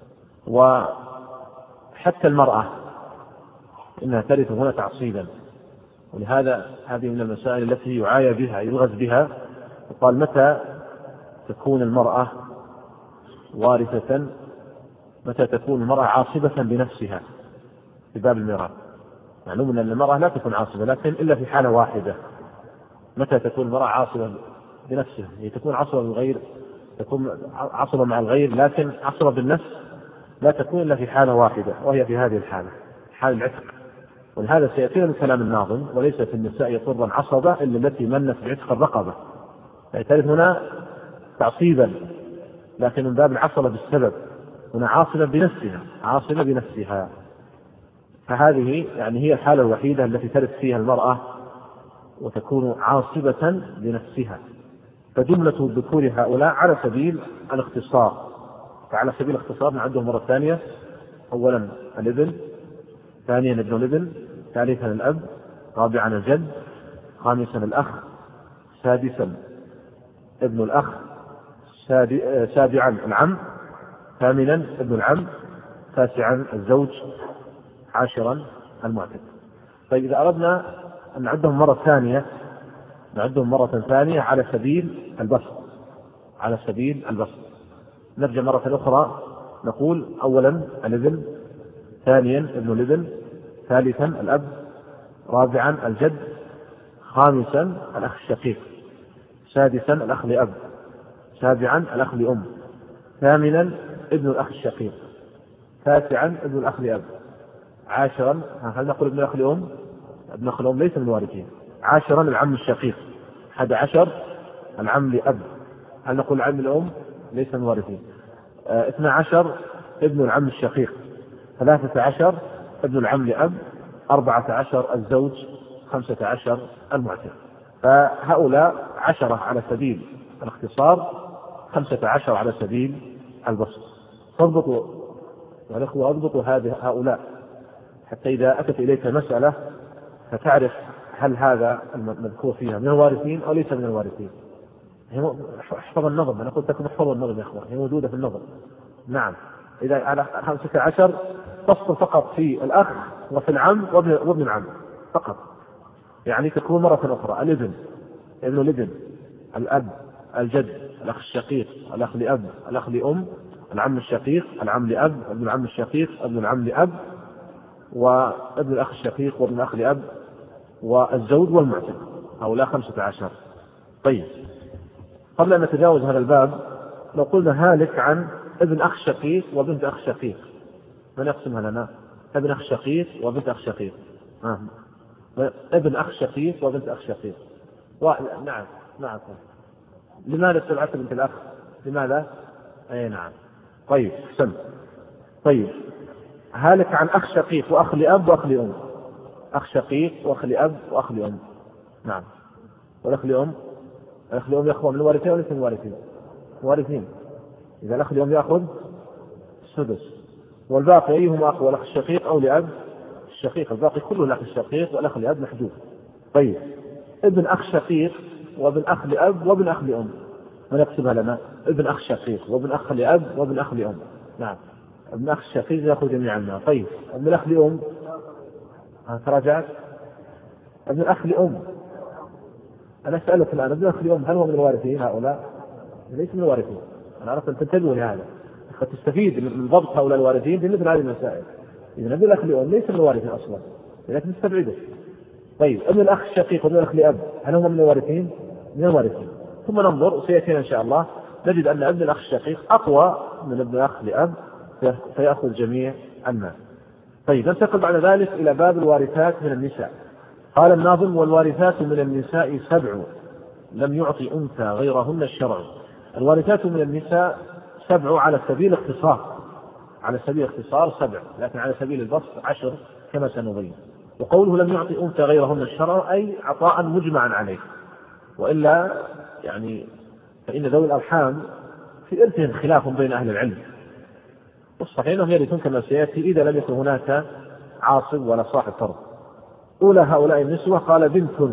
وحتى المرأة إنها ترث هنا تعصيبا، ولهذا هذه من المسائل التي يعايى بها يلغز بها. وقال: متى تكون المرأة وارثة؟ متى تكون المرأة عاصبة بنفسها في باب الميراث؟ معلوم أن المرأة لا تكون عاصبة لكن إلا في حالة واحدة. متى تكون المرأة عاصبة بنفسها؟ هي تكون عصبة بالغير، تكون عصبة مع الغير، لكن عصبة بالنفس لا تكون إلا في حالة واحدة، وهي في هذه الحالة، حال العتق. ولهذا سيأتينا من كلام الناظم: وليس في النساء طرا عصبة إلا التي منت بعتق الرقبة. فيعترف هنا تعصيبا لكن من باب العصبة بالسبب، هنا عاصبة بنفسها، عاصبة بنفسها. فهذه يعني هي الحالة الوحيدة التي ترث فيها المرأة وتكون عاصبة بنفسها. فجملة الذكور هؤلاء على سبيل الاختصار. فعلى سبيل الاختصار نعدهم مرة ثانية: أولا الابن، ثانيا ابن الابن، ثالثا الأب، رابعا الجد، خامسا الأخ، سادسا ابن الأخ، سابعا العم، ثامنا ابن العم، تاسعا الزوج، عاشرا المعتق. طيب إذا أردنا أن نعدهم مرة ثانية نعدهم مرة ثانية على سبيل البسط، على سبيل البسط. نرجع مرة أخرى نقول: أولا الابن، ثانيا ابن الابن، ثالثا الأب، رابعا الجد، خامسا الأخ الشقيق، سادسا الأخ لأب، سابعا الأخ لأم، ثامنا ابن الأخ الشقيق، تاسعا ابن الأخ لأب، عاشرا، هل نقول ابن الأخ لأم؟ ابن الأخ لأم ليس من الوارثين. عاشرا العم الشقيق، 11 العم لأب، هل نقول العم لأم؟ ليس من الوارثين. 12 ابن العم الشقيق، 13 ابن العم لأب، 14 الزوج، 15 المعتق. فهؤلاء 10 على سبيل الاختصار، 15 على سبيل البسط. فاضبطوا يا اخوة، اضبطوا هؤلاء حتى إذا أتت إليك مسألة فتعرف هل هذا المذكور فيها من الوارثين أو ليس من الوارثين. احفظ النظم، أنا قلت لكم احفظوا النظم يا أخوان، هي موجودة في النظم. نعم، إذا على 15 تفصل فقط في الأخ وفي العم وابن العم فقط، يعني تكون مرة أخرى الابن، ابن الابن، الأب، الجد، الأخ الشقيق، الأخ لأب، الأخ لأم، العم الشقيق، العم لأب، ابن العم الشقيق، ابن العم لأب، وابن الأخ الشقيق وابن الأخ لأب، والزوج والمعتق، هؤلاء 15. طيب، قبل أن نتجاوز هذا الباب لو قلنا هالك عن ابن أخ شقيق وبنت أخ شقيق، من يقسمها لنا؟ ابن أخ شقيق وبنت أخ شقيق. ابن أخ شقيق وبنت أخ شقيق. نعم. لماذا استبعدت بنت الأخ؟ لماذا؟ أي نعم. طيب سم. طيب، هالك عن أخ شقيق وأخ لأب وأخ لأم. أخ شقيق وأخ لأب وأخ لأم. نعم. والأخ لأم، الأخ لأم يأخذ من الوارثين وليس من الوارثين؟ وارثين. إذا الأخ لأم يأخذ السدس، والباقي أيهما أخو، الأخ الشقيق أو لأب الشقيق؟ الباقي كله الأخ الشقيق والأخ لأب محجوب. طيب، ابن أخ شقيق وابن أخ لأب وابن أخ لأم، من يقسمها لنا؟ ابن أخ شقيق وابن أخ لأب وابن أخ لأم. نعم، ابن أخ الشقيق يأخذ جميعا المال. طيب، ابن الأخ لأم تراجعت. ابن الأخ لأم، أنا أسألك الآن، ابن الأخ لأم هل هو من الوارثين؟ هؤلاء ليس من الوارثين. أنا أردت أن تنتبهوا لهذا، فتستفيد من ضبط هؤلاء الوارثين في مثل هذه المسائل. إذا ابن الأخ لأم ليس من الوارثين أصلا، لكن نستبعده. طيب، ابن الأخ الشقيق وابن الأخ لأب هل هم من الوارثين؟ من الوارثين. ثم ننظر سيأتينا إن شاء الله نجد أن ابن الأخ الشقيق أقوى من ابن الأخ لأب فيأخذ جميع المال. طيب، ننتقل بعد ذلك إلى باب الوارثات من النساء. قال الناظم: والوارثات من النساء 7 لم يعطي أنثى غيرهن الشرع. الوارثات من النساء 7 على سبيل اختصار، على سبيل اختصار 7، لكن على سبيل البسط 10 كما سنبين. وقوله لم يعطي أنثى غيرهن الشرع أي عطاء مجمعا عليه، وإلا يعني فإن ذوي الأرحام في إرثهم خلاف بين أهل العلم، والصحيح أنهم يرثون كما سيأتي إذا لم يكن هناك عاصب ولا صاحب فرض. أولى هؤلاء النسوة قال بنت،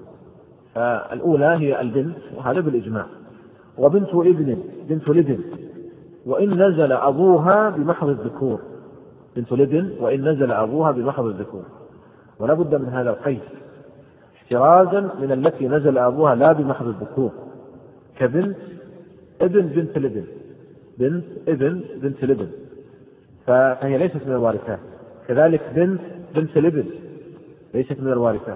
فالأولى هي البنت وهذا بالإجماع، وبنت ابن، بنت لابن وإن نزل أبوها بمحض الذكور، بنت لابن وإن نزل أبوها بمحض الذكور. ولا بد من هذا القيد احترازا من التي نزل أبوها لا بمحض الذكور، كبنت ابن بنت لابن، بنت ابن بنت لابن فهي ليست من الوارثات. كذلك بنت بنت لابن ليست من الوارثات،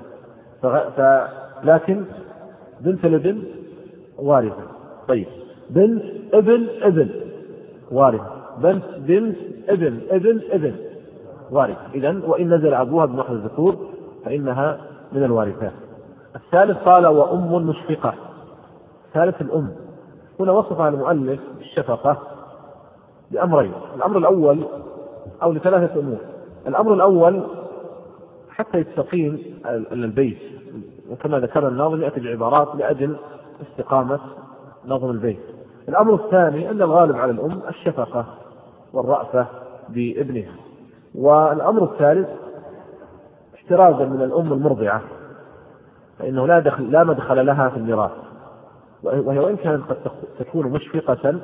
لكن بنت لابن وارثة. طيب، بنت ابن ابن وارثة، بنت بنت ابن ابن ابن وارث. إذن وإن نزل أبوها بمحض الذكور فإنها من الوارثات. الثالث قال وأم مشفقة. ثالث الأم، هنا وصفها المؤلف بالشفقة لأمرين. الأمر الأول أو لثلاثة أمور. الأمر الأول حتى يستقيم البيت، وكما ذكر الناظم يأتي بعبارات لأجل استقامة نظم البيت. الأمر الثاني أن الغالب على الأم الشفقة والرأفة بابنها. والأمر الثالث احترازا من الأم المرضعة، فإنه لا مدخل لها في الميراث، وهي وإن كانت قد تكون مشفقة،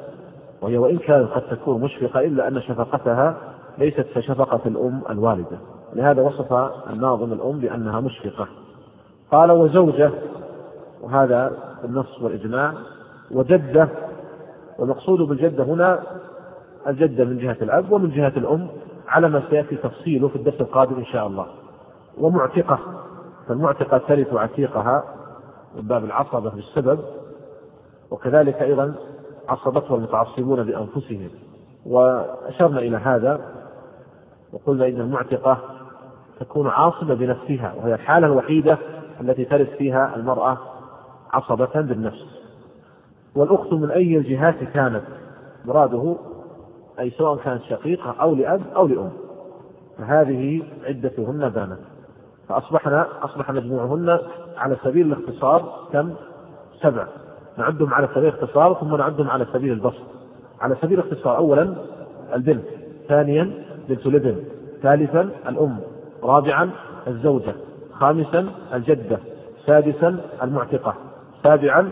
إلا أن شفقتها ليست كشفقة الأم الوالدة، لهذا وصف الناظم الأم بأنها مشفقة. قال وزوجة، وهذا النص والإجماع، وجدة، والمقصود بالجدة هنا الجدة من جهة الأب ومن جهة الأم على ما سيأتي تفصيله في الدرس القادم إن شاء الله. ومعتقة، فالمعتقة ترث عتيقها من باب العصبة بالسبب، وكذلك أيضا عصبته المتعصبون بأنفسهم. وأشرنا إلى هذا وقلنا إن المعتقة تكون عاصبة بنفسها، وهي الحالة الوحيدة التي ترث فيها المرأة عصبة بالنفس. والأخت من أي الجهات كانت، مراده أي سواء كانت شقيقة أو لأب أو لأم، فهذه عدتهن بانت. فأصبح مجموعهن على سبيل الاختصار كم؟ 7. نعدهم على سبيل الاختصار ثم نعدهم على سبيل البسط. على سبيل الاختصار أولا البنت، ثانيا بنت لبن، ثالثا الأم، رابعا الزوجة، خامسا الجدة، سادسا المعتقة، سابعا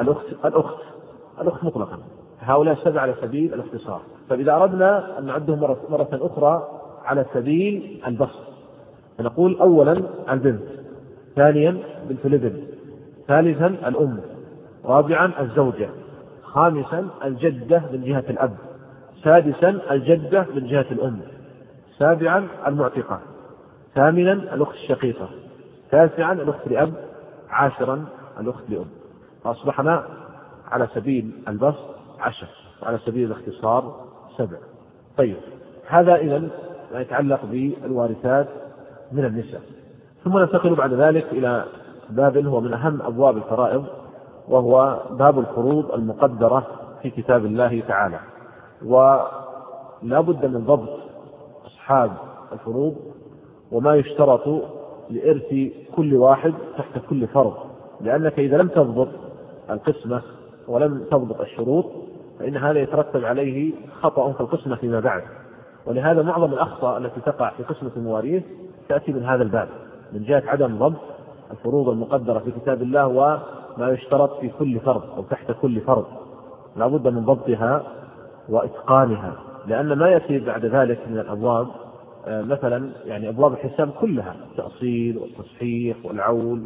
الأخت مطلقا. هؤلاء 7 على سبيل الاختصار. فإذا أردنا أن نعدهم مرة أخرى على سبيل البسط فنقول أولا البنت، ثانيا بنت الابن، ثالثا الأم، رابعا الزوجة، خامسا الجدة من جهة الأب، سادسا الجدة من جهة الأم، سابعا المعتقة، ثامنا الأخت الشقيقة، تاسعا الأخت لأب، عاشرا الأخت لأم. فأصبحنا على سبيل البسط 10 وعلى سبيل الاختصار 7. طيب، هذا إذن ما يتعلق بالوارثات من النساء. ثم ننتقل بعد ذلك إلى باب هو من أهم أبواب الفرائض، وهو باب الفروض المقدرة في كتاب الله تعالى. ولا بد من ضبط أصحاب الفروض وما يشترط لإرث كل واحد تحت كل فرض، لأنك إذا لم تضبط القسمة ولم تضبط الشروط فإن هذا يترتب عليه خطأ في القسمة فيما بعد. ولهذا معظم الأخطاء التي تقع في قسمة المواريث تأتي من هذا الباب، من جهة عدم ضبط الفروض المقدرة في كتاب الله وما يشترط في كل فرض أو تحت كل فرض. لا بد من ضبطها وإتقانها، لأن ما يأتي بعد ذلك من الأبواب مثلا يعني أبواب الحساب كلها، التأصيل والتصحيح والعول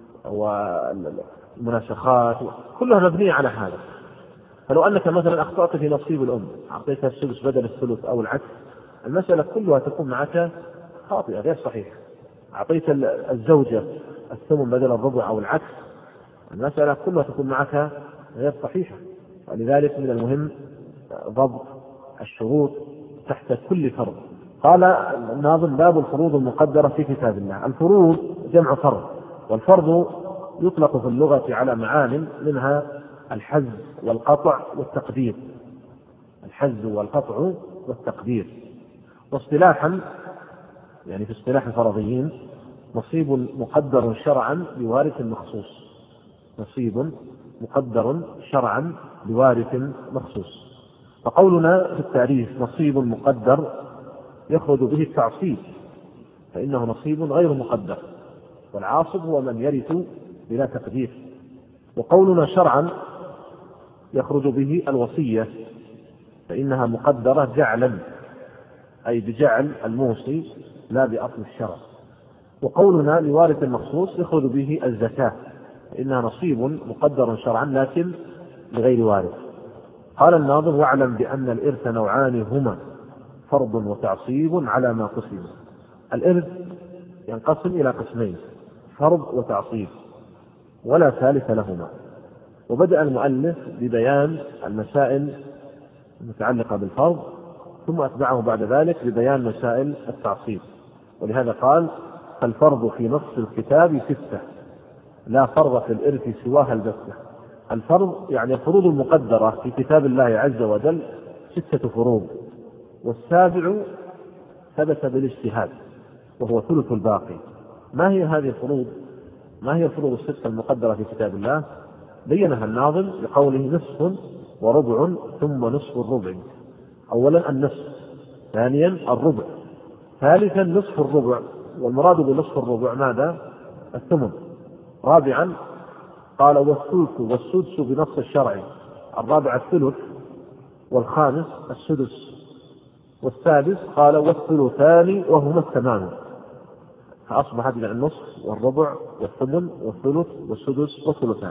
والمناسخات كلها مبنية على هذا. فلو أنك مثلا أخطأت في نصيب الأم، أعطيتها السدس بدل الثلث أو العكس، المسألة كلها تكون معك خاطئة غير صحيحة. أعطيت الزوجة الثمن بدل الربع أو العكس، المسألة كلها تكون معك غير صحيحة. ولذلك من المهم ضبط الشروط تحت كل فرض. قال الناظم: باب الفروض المقدرة في كتاب الله. الفروض جمع فرض، والفرض يطلق في اللغة على معان، منها الحز والقطع والتقدير. الحز والقطع والتقدير. واصطلاحا يعني في اصطلاح الفرضيين نصيب مقدر شرعا لوارث مخصوص. نصيب مقدر شرعا لوارث مخصوص. فقولنا في التعريف نصيب مقدر يخرج به التعصيب، فإنه نصيب غير مقدر، والعاصب هو من يرث بلا تقدير. وقولنا شرعا يخرج به الوصية، فإنها مقدرة جعلا، أي بجعل الموصي لا بأصل الشرع. وقولنا لوارث مخصوص يخرج به الزكاة، فإنها نصيب مقدر شرعا لكن لغير وارث. قال الناظم: واعلم بأن الإرث نوعان هما فرض وتعصيب على ما قسم. الإرث ينقسم إلى قسمين: فرض وتعصيب، ولا ثالث لهما. وبدأ المؤلف ببيان المسائل المتعلقة بالفرض، ثم أتبعه بعد ذلك ببيان مسائل التعصيب. ولهذا قال: فالفرض في نص الكتاب 6، لا فرض في الإرث سواها البتة. الفرض يعني الفروض المقدرة في كتاب الله عز وجل 6 فروض، والسابع ثبت بالاجتهاد وهو ثلث الباقي. ما هي هذه الفروض؟ ما هي الفروض 6 المقدرة في كتاب الله؟ بينها الناظم بقوله: نصف وربع ثم نصف الربع. أولا النصف، ثانيا الربع، ثالثا نصف الربع، والمراد بنصف الربع ماذا؟ الثمن. رابعا قال: والثلث والسدس بنص الشرع. الرابع الثلث، والخامس السدس، والسادس قال: والثلثان وهما التمام. فأصبح هذه النصف والربع والثمن والثلث والسدس والثلثان.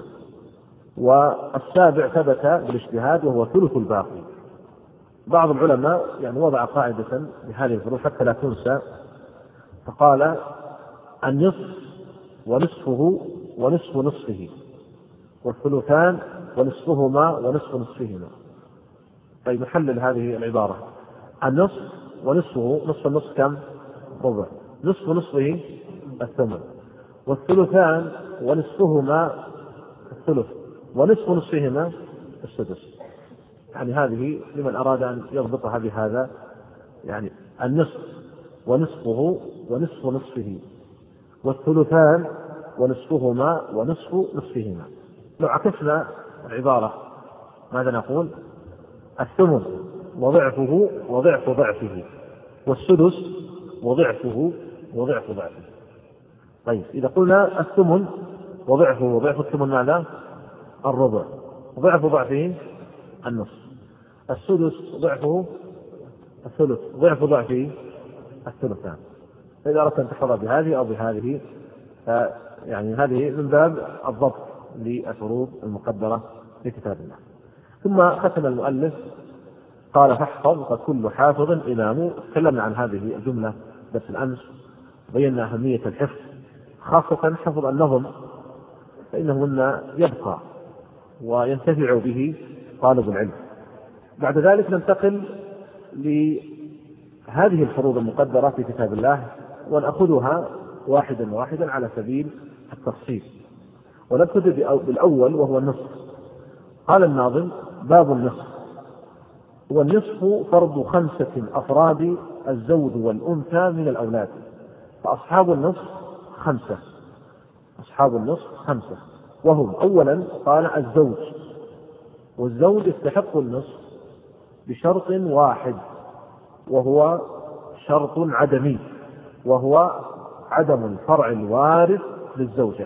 والسابع ثبت بالاجتهاد وهو ثلث الباقي. بعض العلماء يعني وضع قاعدة لهذه الفروض حتى لا تنسى، فقال: النصف ونصفه ونصف نصفه، والثلثان ونصفهما ونصف نصفهما. طيب نحلل هذه العبارة: النصف ونصفه، نصف النصف كم؟ ربع. نصف نصفه الثمن، والثلثان ونصفهما الثلث، ونصف نصفهما السدس. يعني هذه لمن أراد أن يضبطها بهذا، يعني النصف ونصفه ونصف نصفه، والثلثان ونصفهما ونصف نصفهما. لو عكسنا العبارة ماذا نقول؟ الثمن وضعفه وضعف ضعفه، والسدس وضعفه وضعف ضعفه. طيب إذا قلنا الثمن وضعفه وضعف الثمن ماذا؟ الربع، وضعف ضعفه النصف. السدس ضعفه الثلث، ضعف ضعفه الثلثان. فإذا أردت أن تحفظ بهذه أو بهذه يعني هذه من باب الضبط للفروض المقدرة في كتاب الله. ثم ختم المؤلف قال فاحفظ فكل حافظ إمام. تكلمنا عن هذه الجملة درس الأمس، بينا أهمية الحفظ، خاصة حفظ النظم، فإنه يبقى وينتفع به طالب العلم. بعد ذلك ننتقل لهذه الفروض المقدرة في كتاب الله ونأخذها واحدا واحدا على سبيل التفصيل. ونبتدئ بالأول وهو النصف. قال الناظم باب النصف. والنصف فرض 5 أفراد الزوج والأنثى من الأولاد. فأصحاب النصف 5، أصحاب النصف 5، وهم أولا قال الزوج، والزوج يستحق النصف بشرط واحد وهو شرط عدمي، وهو عدم الفرع الوارث للزوجة،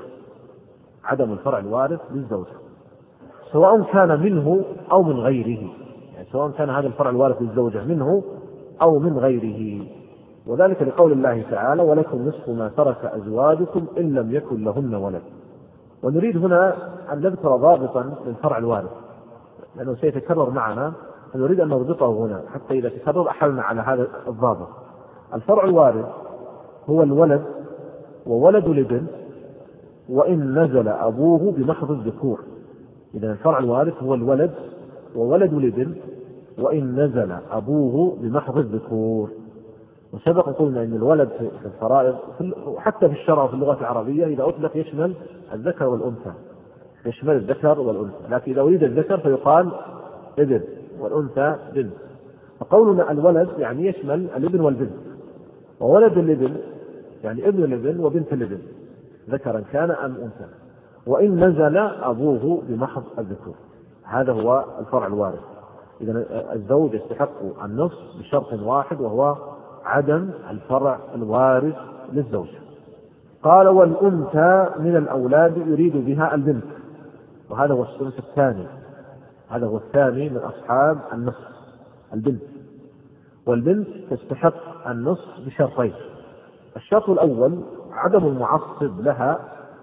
عدم الفرع الوارث للزوجة سواء كان منه أو من غيره، يعني سواء كان هذا الفرع الوارث للزوجة منه أو من غيره. وذلك لقول الله تعالى ولكم نصف ما ترك أزواجكم إن لم يكن لهن ولد. ونريد هنا أن نذكر ضابطا للفرع الوارث لأنه سيتكرر معنا، فنريد أن نربطه هنا حتى إذا تكرر أحلنا على هذا الضابط. الفرع الوارث هو الولد وولد الابن وإن نزل أبوه بمحض الذكور. إذا الفرع الوارث هو الولد وولد الابن وإن نزل أبوه بمحض الذكور. وسبق قلنا أن الولد في الفرائض وحتى في الشرع وفي اللغة العربية إذا أطلق يشمل الذكر والأنثى، يشمل الذكر والأنثى، لكن إذا أريد الذكر فيقال ابن والأنثى بنت. فقولنا الولد يعني يشمل الابن والبنت، وولد الابن يعني ابن الابن وبنت الابن ذكرا كان أم أنثى، وإن نزل أبوه بمحض الذكور. هذا هو الفرع الوارث. إذا الزوج يستحق النصف بشرط واحد وهو عدم الفرع الوارث للزوج. قال والأنثى من الأولاد يريد بها البنت، وهذا هو الصنف الثاني، هذا هو الثاني من أصحاب النصف البنت. والبنت تستحق النصف بشرطين. الشرط الأول عدم المعصب لها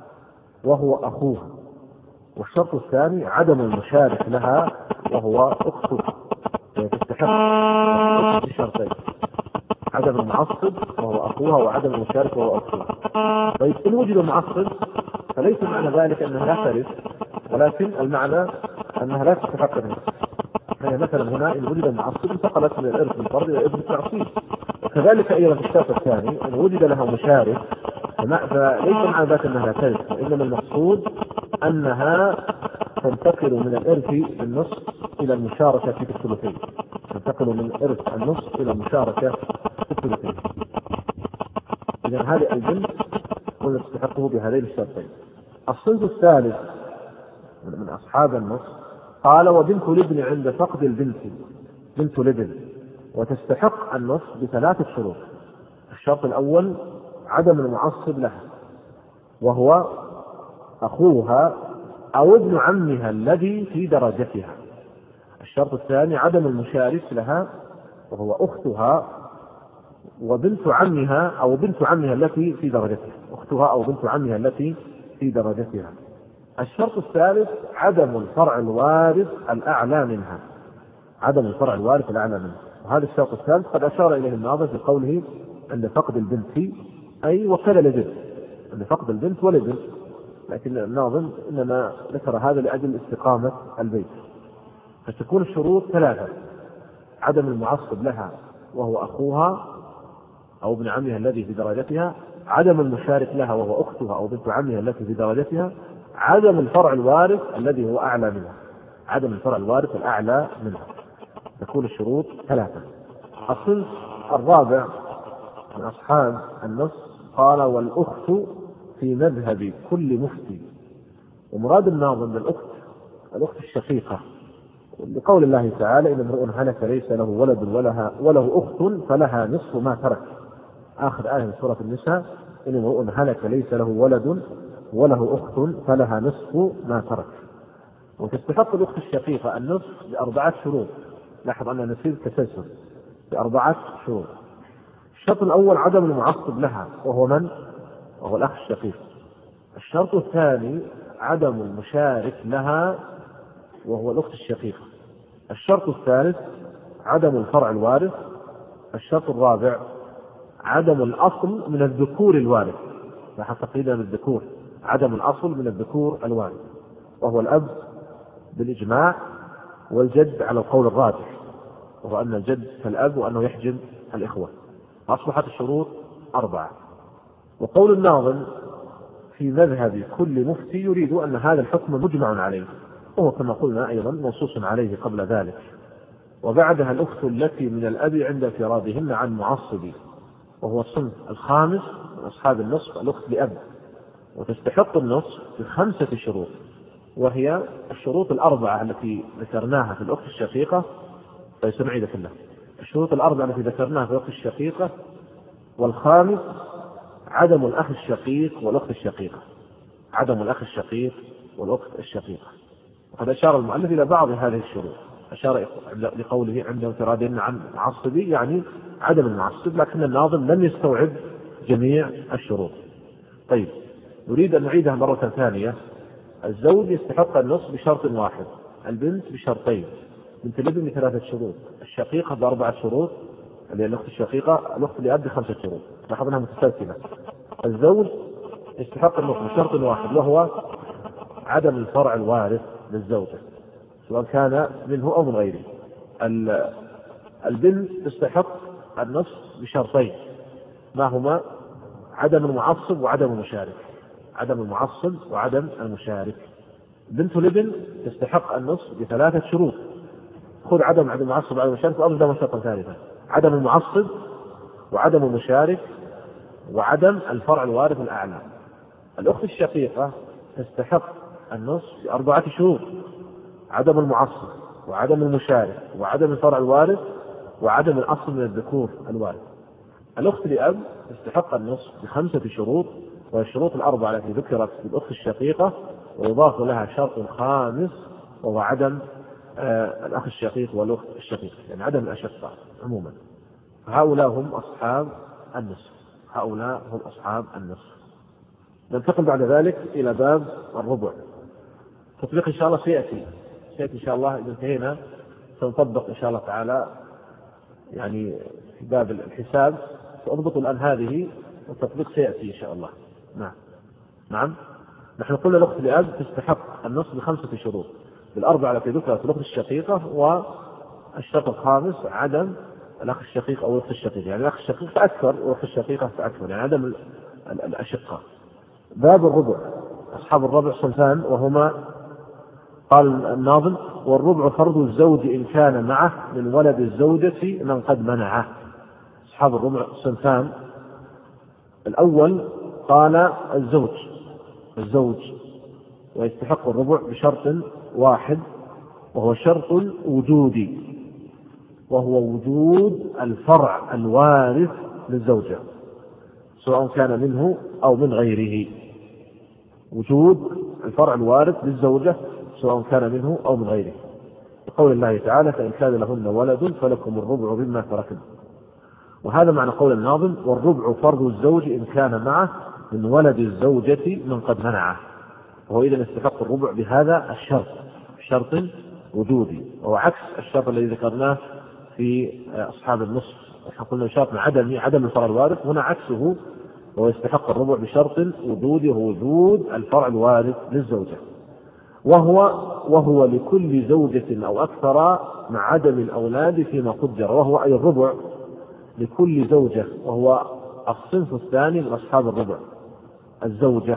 وهو أخوها، والشرط الثاني عدم المشارك لها وهو أختها. تستحق بشرطين، عدم المعصب وهو أخوها وعدم المشارك وهو أختها. طيب إن وجد المعصب فليس معنى ذلك أنها لا ترث، ولكن المعنى أنها لا تستحق النصف. يعني مثلا هنا إن وجد المعصب انتقلت من الإرث الفرد إلى الإرث التعصيب. وكذلك أيضا في الشرط الثاني إن وجد لها مشارك فليس معنى ذلك أنها لا ترث، وإنما المقصود أنها تنتقل من الإرث بالنصف إلى المشاركة في الثلثين، تنتقل من إرث النصف إلى المشاركة في الثلثين. إذا هذه البنت ونستحقه بهذين الشرطين. الصنف الثالث من أصحاب النصف قال وبنت الابن عند فقد البنت، بنت الابن وتستحق النصف بثلاثة شروط. الشرط الأول عدم المعصب لها وهو أخوها أو ابن عمها الذي في درجتها. الشرط الثاني عدم المشارك لها وهو أختها وبنت عمها أو بنت عمها التي في درجتها، أختها أو بنت عمها التي في درجتها. الشرط الثالث عدم الفرع الوارث الأعلى منها، عدم الفرع الوارث الأعلى منها. وهذا الشرط الثالث قد أشار إليه الناظم في قوله عند فقد البنت أي وكل الابن، عند فقد البنت والابن، لكن الناظم إنما ذكر هذا لأجل استقامة البيت. فتكون الشروط ثلاثة: عدم المعصب لها وهو أخوها أو ابن عمها الذي في درجتها، عدم المشارك لها وهو أختها أو بنت عمها التي في درجتها، عدم الفرع الوارث الذي هو أعلى منها، عدم الفرع الوارث الأعلى منها. تكون الشروط ثلاثة. الصنف الرابع من أصحاب النص قال والأخت في مذهب كل مفتي. ومراد الناظم بالأخت الأخت الشقيقة، لقول الله تعالى إن امرؤ هلك ليس له ولد وله أخت فلها نصف ما ترك. آخر آية من سورة النساء: إن امرؤ هلك ليس له ولد وله أخت فلها نصف ما ترك. وتستحق الأخت الشقيقة النصف ب4 شروط. لاحظ أن نسير تسلسل ب4 شروط. الشرط الأول عدم المعصب لها، وهو من؟ وهو الأخ الشقيق. الشرط الثاني عدم المشارك لها، وهو الأخت الشقيقة. الشرط الثالث عدم الفرع الوارث. الشرط الرابع عدم الأصل من الذكور الوارث. لاحظ تقييدا بالذكور: عدم الأصل من الذكور الوارث، وهو الأب بالإجماع، والجد على القول الراجح، وهو أن الجد كالأب وأنه يحجب الإخوة. أصبحت الشروط 4. وقول الناظم في مذهب كل مفتي يريد أن هذا الحكم مجمع عليه، وهو كما قلنا أيضا منصوص عليه قبل ذلك. وبعدها الأخت التي من الأب عند انفرادهن عن معصب، وهو الصنف الخامس من أصحاب النصف، الأخت لأب. وتستحق النصف ب5 شروط، وهي الشروط 4 التي ذكرناها في الأخت الشقيقة. فيسمعي كلها الشروط 4 التي ذكرناها في الأخت الشقيقة، والخامس عدم الأخ الشقيق والأخت الشقيقة. عدم الأخ الشقيق والأخت الشقيقة. وقد أشار المؤلف إلى بعض هذه الشروط، أشار لقوله عند انفرادهن عن معصبي، يعني عدم المعصب، لكن الناظم لم يستوعب جميع الشروط. طيب، نريد أن نعيدها مرة ثانية. الزوج يستحق النصف بشرط واحد، البنت بشرطين، بنت الابن ب3 شروط، الشقيقة ب4 شروط اللي هي الأخت الشقيقة، الأخت لأب ب5 شروط، لاحظناها متسلسلة. الزوج يستحق النصف بشرط واحد، وهو عدم الفرع الوارث للزوجة سواء كان منه أو من غيره. البنت تستحق النصف بشرطين، ما هما؟ عدم المعصب وعدم المشارك. عدم المعصب وعدم المشارك. بنت الابن تستحق النصف ب3 شروط. خذ عدم المعصب وعدم المشارك وأضف شرطا ثالثا: عدم المعصب وعدم المشارك وعدم الفرع الوارث الأعلى. الأخت الشقيقة تستحق النصف ب4 شروط: عدم المعصب وعدم المشارك وعدم الفرع الوارث وعدم الأصل من الذكور الوارث. الأخت لأب تستحق النصف ب5 شروط، والشروط 4 التي ذكرت في الأخت الشقيقة، ويضاف لها شرط خامس وهو عدم الأخ الشقيق والأخت الشقيقة، يعني عدم الأشقة عموما. هؤلاء هم أصحاب النصف. هؤلاء هم أصحاب النصف. ننتقل بعد ذلك إلى باب الربع. تطبيق إن شاء الله سيأتي إن شاء الله إذا انتهينا سنطبق إن شاء الله تعالى، يعني في باب الحساب سأضبط الآن هذه، والتطبيق سيأتي إن شاء الله. نعم. نحن قلنا الأخت لأب تستحق النصف ب5 شروط، ب4 التي ذكرت في الأخت الشقيقة، والشرط الخامس عدم الأخ الشقيق أو الأخت الشقيقة، يعني الأخ الشقيق فأكثر والأخت الشقيقة فأكثر، يعني عدم الأشقة. باب الربع. أصحاب الربع صنفان، وهما قال الناظم: والربع فرض الزوج إن كان معه من ولد الزوجة من قد منعه. أصحاب الربع صنفان. الأول قال الزوج ويستحق الربع بشرط واحد، وهو شرط وجودي، وهو وجود الفرع الوارث للزوجة سواء كان منه أو من غيره. وجود الفرع الوارث للزوجة سواء كان منه أو من غيره، بقول الله تعالى: فإن كان لهن ولد فلكم الربع مما تركن. وهذا معنى قول الناظم: والربع فرض الزوج إن كان معه من ولد الزوجة من قد منعه. وهو إذن يستحق الربع بهذا الشرط، شرط وجودي، وهو عكس الشرط الذي ذكرناه في أصحاب النصف. قلنا شرط عدم الفرع الوارث، هنا عكسه، وهو يستحق الربع بشرط وجودي، وهو وجود الفرع الوارث للزوجة، وهو لكل زوجة أو أكثر مع عدم الأولاد فيما قدر، وهو أي الربع لكل زوجة، وهو الصنف الثاني من أصحاب الربع، الزوجة.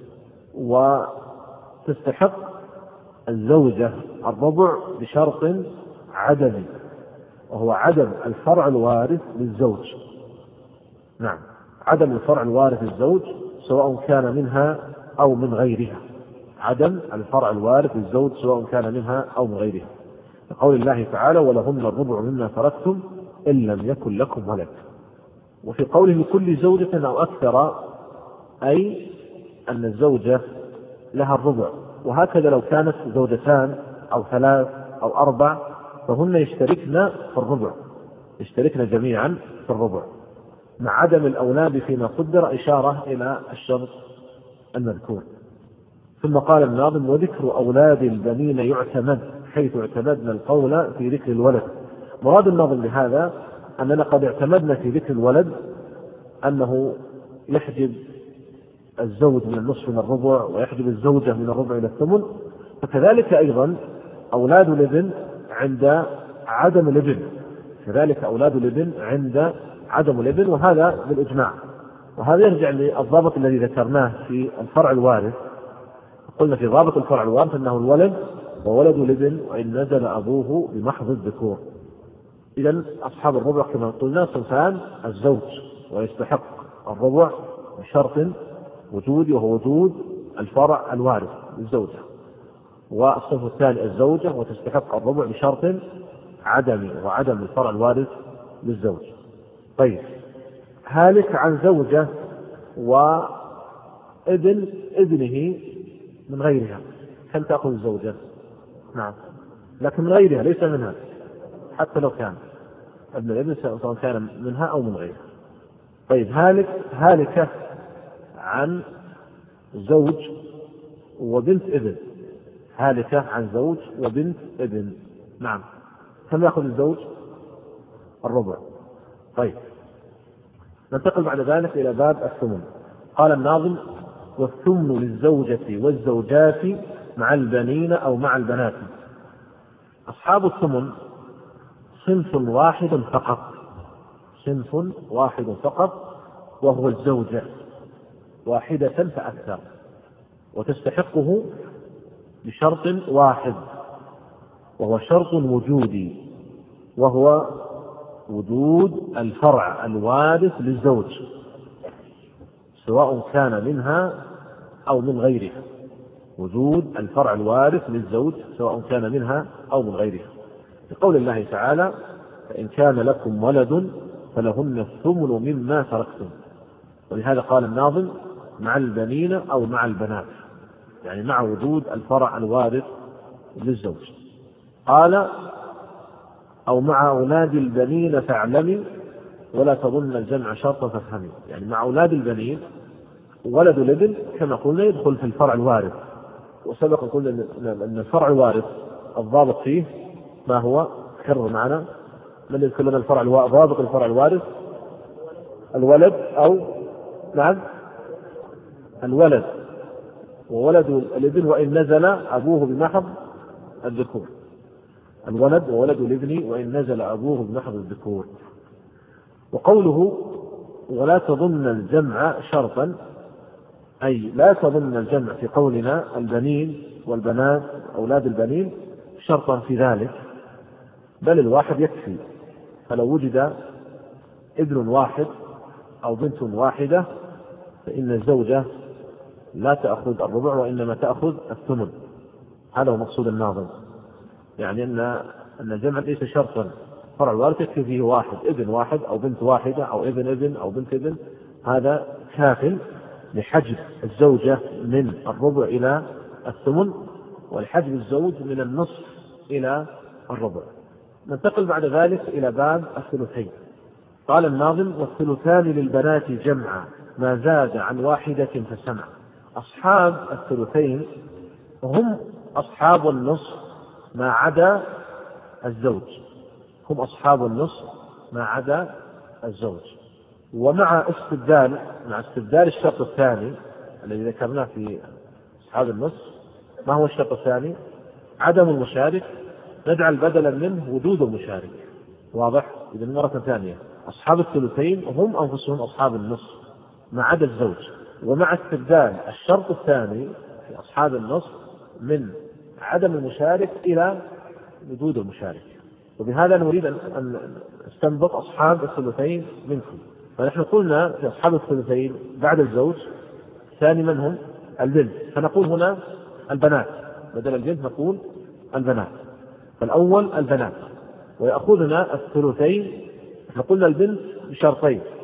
وتستحق الزوجة الربع بشرط عدمي، وهو عدم الفرع الوارث للزوج. نعم، عدم الفرع الوارث للزوج سواء كان منها أو من غيرها. عدم الفرع الوارث للزوج سواء كان منها أو من غيرها، لقول الله تعالى: ولهن الربع مما تركتم إن لم يكن لكم ولد. وفي قوله لكل زوجة أو أكثر أي أن الزوجة لها الربع، وهكذا لو كانت زوجتان أو ثلاث أو أربع فهن يشتركن في الربع، يشتركن جميعا في الربع مع عدم الأولاد فيما قدر، إشارة إلى الشرط المذكور. ثم قال الناظم وذكر أولاد البنين يعتمد حيث اعتمدنا القول في ذكر الولد. مراد الناظم بهذا أننا قد اعتمدنا في ذكر الولد أنه يحجب الزوج من النصف من الربع ويحجب الزوجة من الربع إلى الثمن، فكذلك أيضا أولاد الابن عند عدم الابن، كذلك أولاد الابن عند عدم الابن، وهذا بالإجماع. وهذا يرجع للضابط الذي ذكرناه في الفرع الوارث. قلنا في ضابط الفرع الوارث أنه الولد وولد الابن وإن نزل أبوه بمحض الذكور. إذن أصحاب الربع كما قلنا صنفان: الزوج ويستحق الربع بشرط وجود وهو وجود الفرع الوارث للزوجة، والصنف الثاني الزوجة وتستحق الربع بشرط عدم الفرع الوارث للزوج. طيب، هالك عن زوجة وابن ابنه من غيرها، كم تأخذ الزوجة؟ نعم، لكن من غيرها ليس منها، حتى لو كان ابن الابن سواء كان منها أو من غيرها. طيب، هالكة عن زوج وبنت ابن، هالكة عن زوج وبنت ابن، نعم، كم يأخذ الزوج؟ الربع. طيب، ننتقل بعد ذلك إلى باب الثمن. قال الناظم والثمن للزوجة والزوجات مع البنين أو مع البنات. أصحاب الثمن صنف واحد فقط، صنف واحد فقط، وهو الزوجة واحدة فأكثر، وتستحقه بشرط واحد وهو شرط وجودي، وهو وجود الفرع الوارث للزوج سواء كان منها أو من غيرها، وجود الفرع الوارث للزوج سواء كان منها أو من غيرها، لقول الله تعالى فإن كان لكم ولد فلهن الثمن مما تركتم. ولهذا قال الناظم مع البنين أو مع البنات، يعني مع وجود الفرع الوارث للزوج. قال أو مع أولاد البنين فاعلمي ولا تظن الجمع شرطا فافهمي، يعني مع أولاد البنين ولد الابن كما قلنا يدخل في الفرع الوارث، وسبق قلنا أن الفرع الوارث الضابط فيه ما هو؟ كرر معنا من يذكر لنا الفرع ضابط الفرع الوارث؟ الولد أو نعم الولد وولد الابن وإن نزل أبوه بمحض الذكور، الولد وولد الابن وإن نزل أبوه بمحض الذكور. وقوله ولا تظن الجمع شرطا، أي لا تظن الجمع في قولنا البنين والبنات أولاد البنين شرطا في ذلك، بل الواحد يكفي، فلو وجد ابن واحد أو بنت واحدة فإن الزوجة لا تأخذ الربع وإنما تأخذ الثمن. هذا هو مقصود الناظم، يعني أن الجمع ليس شرطا، فرع الوارث يكفي فيه واحد، ابن واحد أو بنت واحدة أو ابن أو بنت ابن، هذا كاف لحجب الزوجة من الربع إلى الثمن والحجب الزوج من النصف إلى الربع. ننتقل بعد ذلك إلى باب الثلثين. قال الناظم والثلثان للبنات جمعا ما زاد عن واحدة فسمع. أصحاب الثلثين هم أصحاب النصف ما عدا الزوج، هم أصحاب النصف ما عدا الزوج. ومع استبدال الشرط الثاني الذي ذكرناه في أصحاب النصف، ما هو الشرط الثاني؟ عدم المشارك، نجعل بدلا منه وجود المشارك. واضح؟ إذن مرة ثانية أصحاب الثلثين هم أنفسهم أصحاب النصف ما عدا الزوج، ومع استبدال الشرط الثاني في أصحاب النصف من عدم المشارك إلى وجود المشارك. وبهذا نريد أن نستنبط أصحاب الثلثين منكم. فنحن قلنا في أصحاب الثلثين بعد الزوج ثاني من هم؟ البنت، فنقول هنا البنات، بدل البنت نقول البنات. فالأول البنات، ويأخذنا الثلثين. نقولنا البنت بشرطين،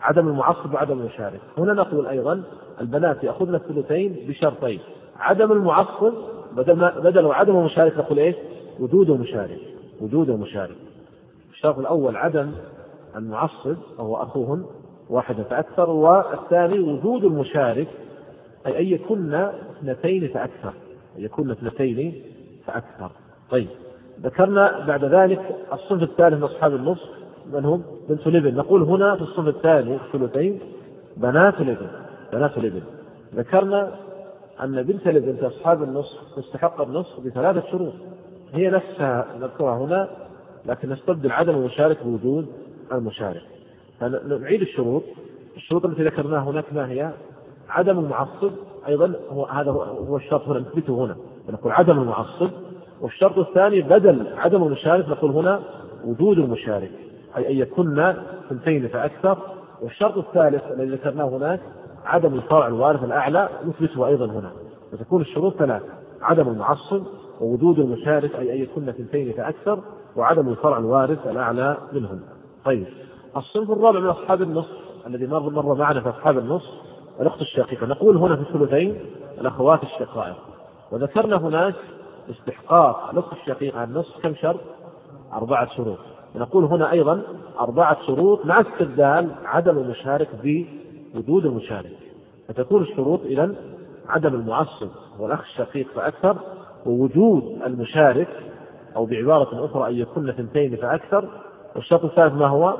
عدم المعصب وعدم المشارك. هنا نقول أيضا البنات يأخذن الثلثين بشرطين: عدم المعصب بدل عدم المشارك نقول إيش؟ وجود المشارك. وجود المشارك. الشرط الأول عدم المعصب وهو أخوهن واحدة فأكثر، والثاني وجود المشارك أي أن يكون اثنتين فأكثر. يكون اثنتين فأكثر. طيب، ذكرنا بعد ذلك الصنف الثالث من أصحاب النصف من هم؟ بنت الابن. نقول هنا في الصنف الثاني الثلثين بنات الابن. بنات الابن. ذكرنا أن بنت الابن في أصحاب النصف تستحق النصف بثلاثة شروط، هي نفسها نذكرها هنا، لكن نستبدل عدم المشارك بوجود المشارك. فنعيد الشروط. الشروط التي ذكرناها هناك ما هي؟ عدم المعصب، أيضا هذا هو الشرط هنا نثبته هنا، نقول عدم المعصب. والشرط الثاني بدل عدم المشارك نقول هنا وجود المشارك، أي أن يكون ثنتين فأكثر. والشرط الثالث الذي ذكرناه هناك عدم الفرع الوارث الأعلى نثبته أيضا هنا. فتكون الشروط ثلاث: عدم المعصب، ووجود المشارك أي أن يكون ثنتين فأكثر، وعدم الفرع الوارث الأعلى منهم. طيب، الصنف الرابع من أصحاب النصف الذي مر معنا في أصحاب النصف الأخت الشقيقة. نقول هنا في الثلثين الأخوات الشقائق. وذكرنا هناك استحقاق الأخت الشقيقة النصف كم شرط؟ 4 شروط. نقول هنا أيضا 4 شروط مع استبدال عدم المشارك بوجود المشارك. فتكون الشروط إذن عدم المعصب والأخ الشقيق فأكثر، ووجود المشارك، أو بعبارة أخرى أن يكون ثنتين فأكثر. والشرط الثالث ما هو؟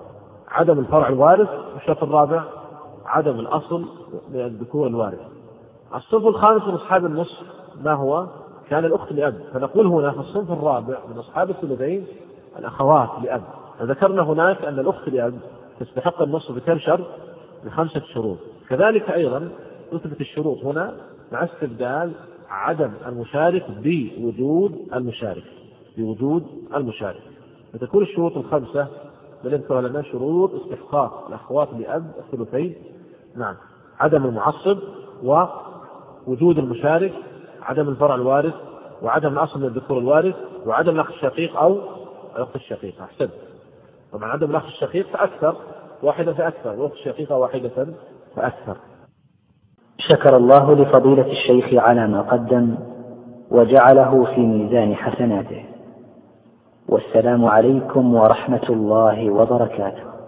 عدم الفرع الوارث. والشرط الرابع عدم الأصل من الذكور الوارث. الصنف الخامس من أصحاب النصف ما هو؟ كان الأخت لأب. فنقول هنا في الصنف الرابع من أصحاب الثلثين الأخوات لأب. وذكرنا هناك أن الأخت لأب تستحق النصف بكم شرط؟ ب5 شروط. كذلك أيضا نثبت الشروط هنا مع استبدال عدم المشارك بوجود المشارك. بوجود المشارك. فتكون الشروط الخمسة بنذكر لنا شروط استحقاق الأخوات لأب الثلثين. نعم: عدم المعصب، ووجود المشارك، عدم الفرع الوارث، وعدم الأصل من الذكور الوارث، وعدم الأخ الشقيق أو الأخت الشقيقة. أحسن. طبعا عدم الأخ الشقيق فأكثر، واحدة فأكثر، والأخت الشقيقة واحدة فأكثر. شكر الله لفضيلة الشيخ على ما قدم وجعله في ميزان حسناته. والسلام عليكم ورحمة الله وبركاته.